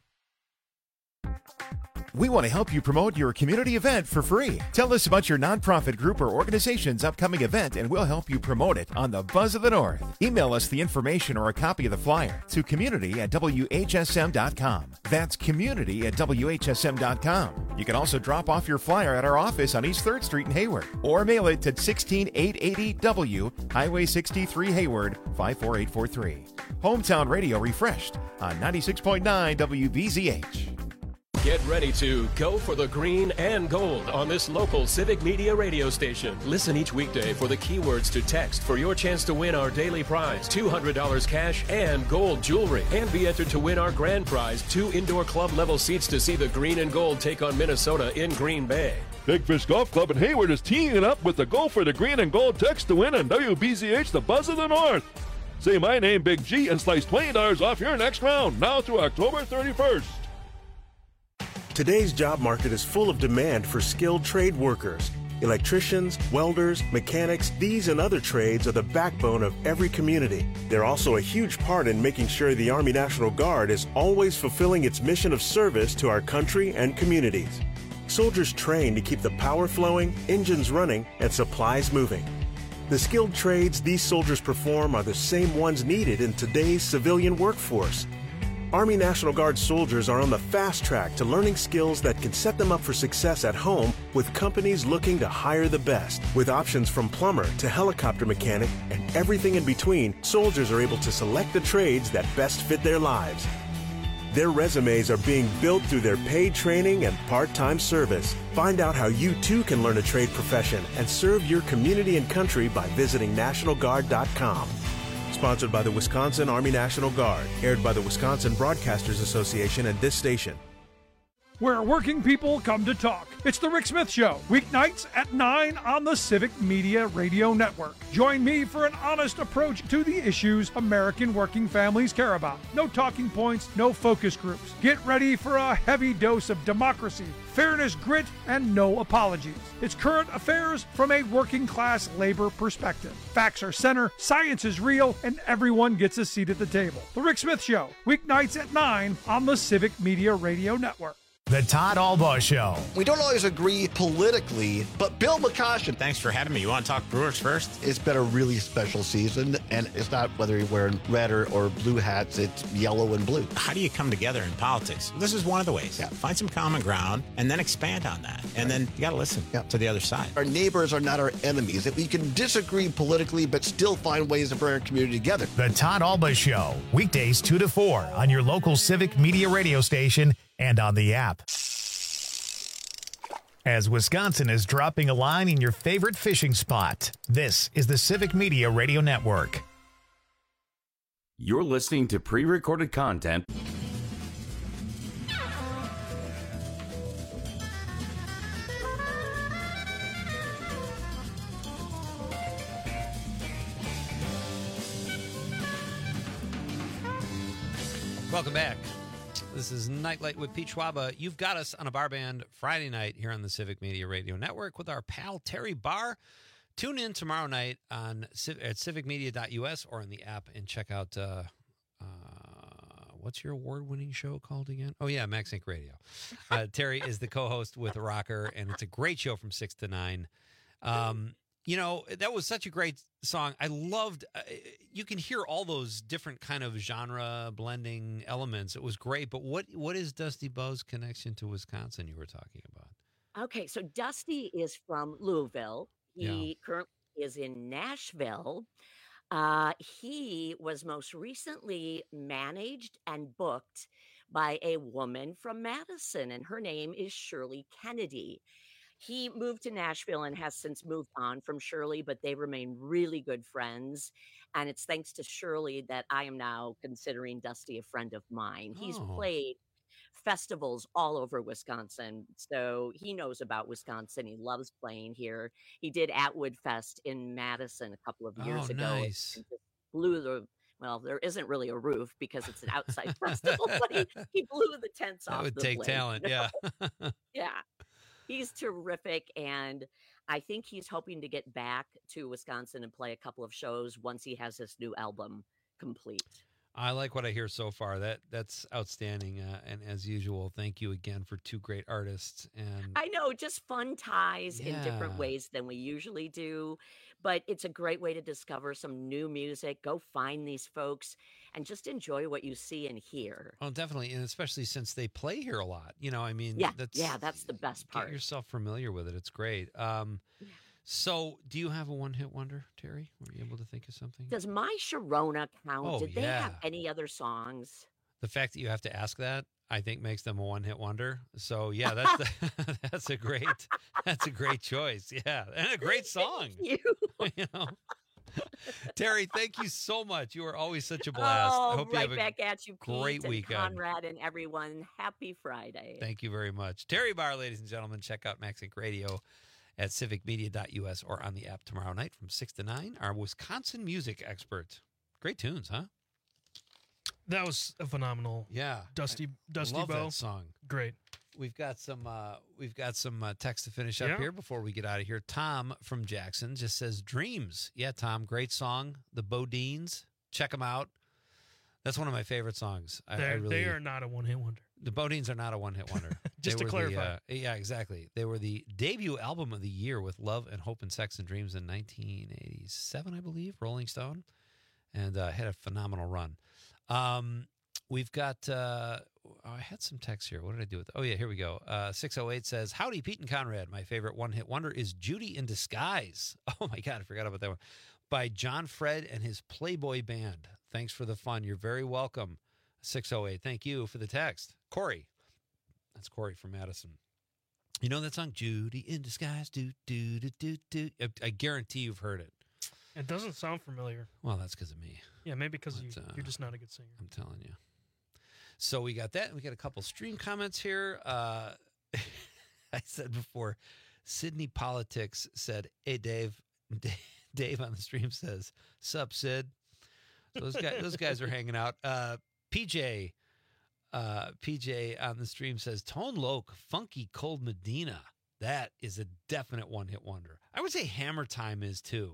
We want to help you promote your community event for free. Tell us about your nonprofit group or organization's upcoming event and we'll help you promote it on the Buzz of the North. Email us the information or a copy of the flyer to community at W H S M dot com. That's community at W H S M dot com. You can also drop off your flyer at our office on East third Street in Hayward or mail it to sixteen eight eighty W, Highway sixty-three, Hayward, five four eight four three. Hometown Radio refreshed on ninety-six point nine W B Z H. Get ready to go for the green and gold on this local Civic Media radio station. Listen each weekday for the keywords to text for your chance to win our daily prize, two hundred dollars cash and gold jewelry, and be entered to win our grand prize, two indoor club level seats to see the green and gold take on Minnesota in Green Bay. Big Fish Golf Club in Hayward is teeing it up with the Go for the Green and Gold text to win on W B Z H, the Buzz of the North. Say my name, Big G, and slice twenty dollars off your next round, now through October thirty-first. Today's job market is full of demand for skilled trade workers. Electricians, welders, mechanics, these and other trades are the backbone of every community. They're also a huge part in making sure the Army National Guard is always fulfilling its mission of service to our country and communities. Soldiers train to keep the power flowing, engines running, and supplies moving. The skilled trades these soldiers perform are the same ones needed in today's civilian workforce. Army National Guard soldiers are on the fast track to learning skills that can set them up for success at home with companies looking to hire the best. With options from plumber to helicopter mechanic and everything in between, soldiers are able to select the trades that best fit their lives. Their resumes are being built through their paid training and part-time service. Find out how you too can learn a trade profession and serve your community and country by visiting National Guard dot com. Sponsored by the Wisconsin Army National Guard. Aired by the Wisconsin Broadcasters Association and this station. Where working people come to talk. It's the Rick Smith Show, weeknights at nine on the Civic Media Radio Network. Join me for an honest approach to the issues American working families care about. No talking points, no focus groups. Get ready for a heavy dose of democracy, fairness, grit, and no apologies. It's current affairs from a working class labor perspective. Facts are center, science is real, and everyone gets a seat at the table. The Rick Smith Show, weeknights at nine on the Civic Media Radio Network. The Todd Albaugh Show. We don't always agree politically, but Bill McCoshen. Thanks for having me. You want to talk Brewers first? It's been a really special season, and it's not whether you're wearing red or, or blue hats, it's yellow and blue. How do you come together in politics? This is one of the ways. Yeah. Find some common ground and then expand on that. And then you got to listen yeah. to the other side. Our neighbors are not our enemies. If we can disagree politically, but still find ways to bring our community together. The Todd Albaugh Show, weekdays two to four on your local Civic Media radio station and on the app. As Wisconsin is dropping a line in your favorite fishing spot, this is the Civic Media Radio Network. You're listening to pre-recorded content Welcome back. This is Nightlight with Pete Schwaba. You've got us on a bar band Friday night here on the Civic Media Radio Network with our pal Terry Barr. Tune in tomorrow night on at civic media dot U S or on the app and check out uh, uh, what's your award-winning show called again? Oh, yeah, Max Inc Radio. Uh, Terry is the co-host with Rocker, and it's a great show from six to nine. Um, you know, that was such a great song. I loved, uh, you can hear all those different kind of genre blending elements. It was great. But what what is Dusty Bowe's connection to Wisconsin you were talking about? Okay, so Dusty is from Louisville. He Yeah. currently is in Nashville. Uh, he was most recently managed and booked by a woman from Madison, and her name is Shirley Kennedy. He moved to Nashville and has since moved on from Shirley, but they remain really good friends. And it's thanks to Shirley that I am now considering Dusty a friend of mine. He's Oh. played festivals all over Wisconsin, so he knows about Wisconsin. He loves playing here. He did Atwood Fest in Madison a couple of years Oh, ago. nice. And just blew the well, there isn't really a roof because it's an outside festival, but he, he blew the tents That off. would the take place, talent, you know? yeah. Yeah. He's terrific, and I think he's hoping to get back to Wisconsin and play a couple of shows once he has his new album complete. I like what I hear so far. That that's outstanding. Uh, and as usual, thank you again for two great artists. And I know, just fun ties in different Yeah. ways than we usually do, but it's a great way to discover some new music. Go find these folks and just enjoy what you see and hear. oh, definitely, and especially since they play here a lot. You know, I mean, Yeah, that's yeah, that's the best get part. yourself familiar with it. It's great. Um, so, do you have a one-hit wonder, Terry? Were you able to think of something? Does My Sharona count? Oh, Did they have yeah. any other songs? The fact that you have to ask that, I think, makes them a one-hit wonder. So, yeah, that's the, that's a great that's a great choice. Yeah, and a great song. you. you know. Terry, thank you so much. You are always such a blast. Oh, I hope right you have a back at you, Pete great and weekend. Conrad and everyone. Happy Friday. Thank you very much. Terry Barr, ladies and gentlemen. Check out Max Inc Radio at civic media dot U S or on the app tomorrow night from six to nine. Our Wisconsin music expert. Great tunes, huh? That was a phenomenal. Yeah. Dusty Dusty Love Bowe. that song. Great. We've got some uh, we've got some uh, text to finish up Yeah. here before we get out of here. Tom from Jackson just says Dreams. Yeah, Tom, great song. The Bodines. Check them out. That's one of my favorite songs. I, I They're- really, They are not a one hit wonder. The Bodines are not a one-hit wonder. Just They to were the, clarify. uh, yeah, exactly. They were the debut album of the year with Love and Hope and Sex and Dreams in nineteen eighty-seven, I believe, Rolling Stone, and uh, had a phenomenal run. Um, we've got, uh, oh, I had some text here. What did I do with it? Oh, yeah, here we go. Uh, six oh eight says, howdy, Pete and Conrad. My favorite one-hit wonder is Judy in Disguise. Oh, my God, I forgot about that one. By John Fred and his Playboy Band. Thanks for the fun. You're very welcome. six oh eight. Thank you for the text. Corey. That's Corey from Madison. You know that song, Judy in Disguise? Do, do, do, do, do. I, I guarantee you've heard it. It doesn't sound familiar. Well, that's because of me. Yeah, maybe because you, But, uh, you're just not a good singer. I'm telling you. So we got that. We got a couple stream comments here. Uh, I said before, Sydney Politics said, hey, Dave. Dave on the stream says, sup, Sid? So those guys, those guys are hanging out. Uh, P J, uh, P J on the stream says, Tone Loc, Funky Cold Medina. That is a definite one-hit wonder. I would say Hammer Time is too.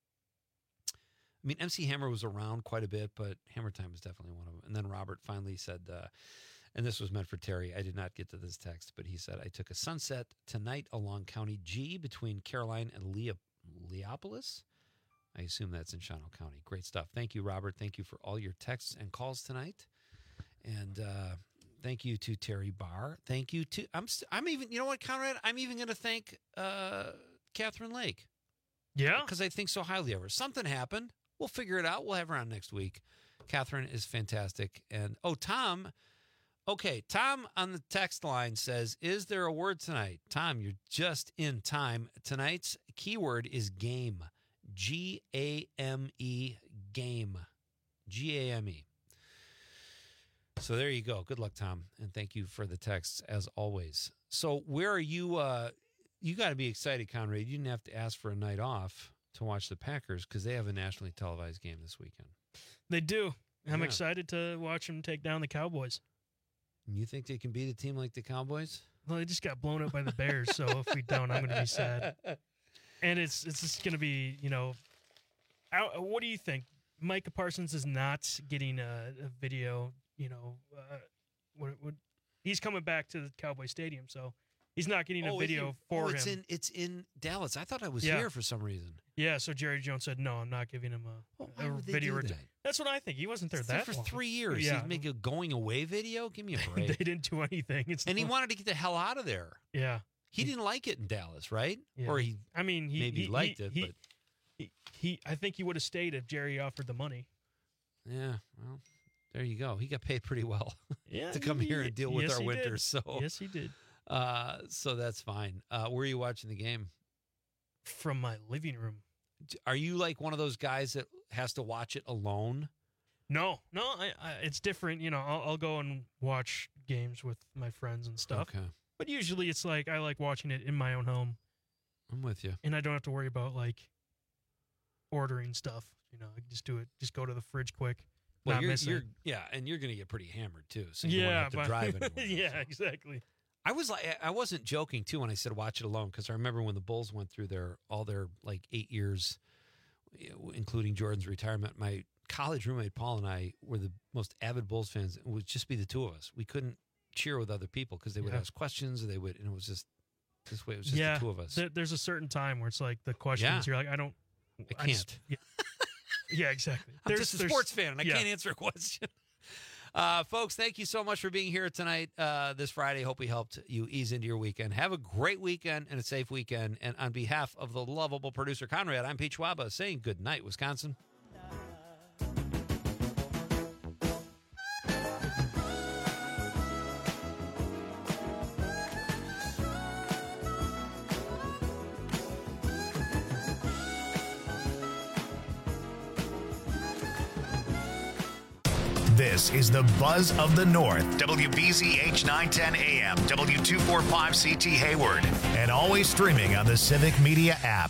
I mean, M C Hammer was around quite a bit, but Hammer Time is definitely one of them. And then Robert finally said, uh, and this was meant for Terry. I did not get to this text, but he said, I took a sunset tonight along County G between Caroline and Leo- Leopolis. I assume that's in Shawano County. Great stuff. Thank you, Robert. Thank you for all your texts and calls tonight. And uh, thank you to Terry Barr. Thank you to, I'm st- I'm even, you know what, Conrad? I'm even going to thank uh, Catherine Lake. Yeah? Because I think so highly of her. Something happened. We'll figure it out. We'll have her on next week. Catherine is fantastic. And, oh, Tom. Okay, Tom on the text line says, is there a word tonight? Tom, you're just in time. Tonight's keyword is game. G A M E, game. G A M E. So there you go. Good luck, Tom. And thank you for the texts, as always. So where are you? Uh, you got to be excited, Conrad. You didn't have to ask for a night off to watch the Packers because they have a nationally televised game this weekend. They do. I'm Yeah. excited to watch them take down the Cowboys. You think they can beat a team like the Cowboys? Well, they just got blown up by the Bears, so if we don't, I'm going to be sad. And it's it's just going to be, you know, I, what do you think? Micah Parsons is not getting a, a video, you know, uh, what, what, he's coming back to the Cowboy Stadium, so he's not getting a Oh, video it, for oh, him. It's in, it's in Dallas. I thought I was Yeah. here for some reason. Yeah, so Jerry Jones said, no, I'm not giving him a, Well, why a would they video. do ret- that? That's what I think. He wasn't there He's there that for long. three years. Yeah. He'd make a going away video? Give me a they break. didn't do anything. It's And he not- wanted to get the hell out of there. Yeah. He didn't like it in Dallas, right? Yeah. Or he I mean, he maybe he, liked he, it, he, but he, he, I think he would have stayed if Jerry offered the money. yeah, well, there you go. He got paid pretty well Yeah, to come he- here and deal with yes, our he did. winters. So Yes, he did. Uh, so that's fine. Uh, where are you watching the game? From my living room. Are you like one of those guys that has to watch it alone? No, no, I, I, it's different. You know, I'll, I'll go and watch games with my friends and stuff. Okay. But usually it's like I like watching it in my own home. I'm with you. And I don't have to worry about like ordering stuff. You know, I can just do it. Just go to the fridge quick. Well, not you're, miss you're it. yeah, and you're going to get pretty hammered too. So you Yeah, won't have to but- drive anywhere. yeah, so. exactly. I was like, I wasn't joking too when I said watch it alone because I remember when the Bulls went through their all their like eight years, including Jordan's retirement. My college roommate Paul and I were the most avid Bulls fans. It would just be the two of us. We couldn't cheer with other people because they would Yeah. ask questions. Or they would, and it was just this way. It was just yeah, the two of us. there- there's a certain time where it's like the questions. Yeah. You're like, I don't. I just- can't. yeah. yeah, exactly. I'm There's- just a there's- sports fan, and I yeah. can't answer a question. Uh, folks, thank you so much for being here tonight, uh, this Friday. Hope we helped you ease into your weekend. Have a great weekend and a safe weekend. And on behalf of the lovable producer Conrad, I'm Pete Schwaba saying good night, Wisconsin. This is the Buzz of the North. W B Z H nine ten A M, W two forty-five C T Hayward, and always streaming on the Civic Media app.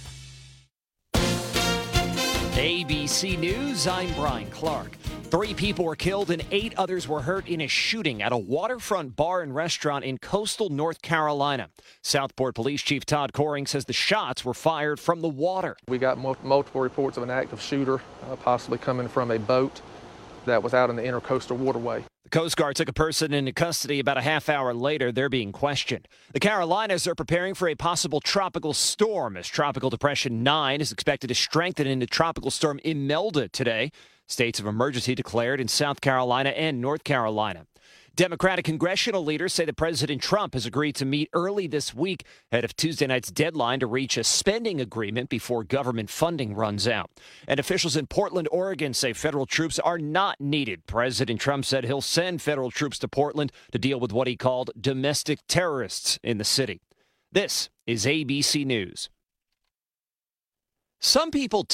A B C News, I'm Brian Clark. Three people were killed and eight others were hurt in a shooting at a waterfront bar and restaurant in coastal North Carolina. Southport Police Chief Todd Coring says the shots were fired from the water. We got mul- multiple reports of an active shooter, uh, possibly coming from a boat that was out in the intercoastal waterway. The Coast Guard took a person into custody about a half hour later. They're being questioned. The Carolinas are preparing for a possible tropical storm as Tropical Depression nine is expected to strengthen into Tropical Storm Imelda today. States of emergency declared in South Carolina and North Carolina. Democratic congressional leaders say that President Trump has agreed to meet early this week ahead of Tuesday night's deadline to reach a spending agreement before government funding runs out. And officials in Portland, Oregon say federal troops are not needed. President Trump said he'll send federal troops to Portland to deal with what he called domestic terrorists in the city. This is A B C News. Some people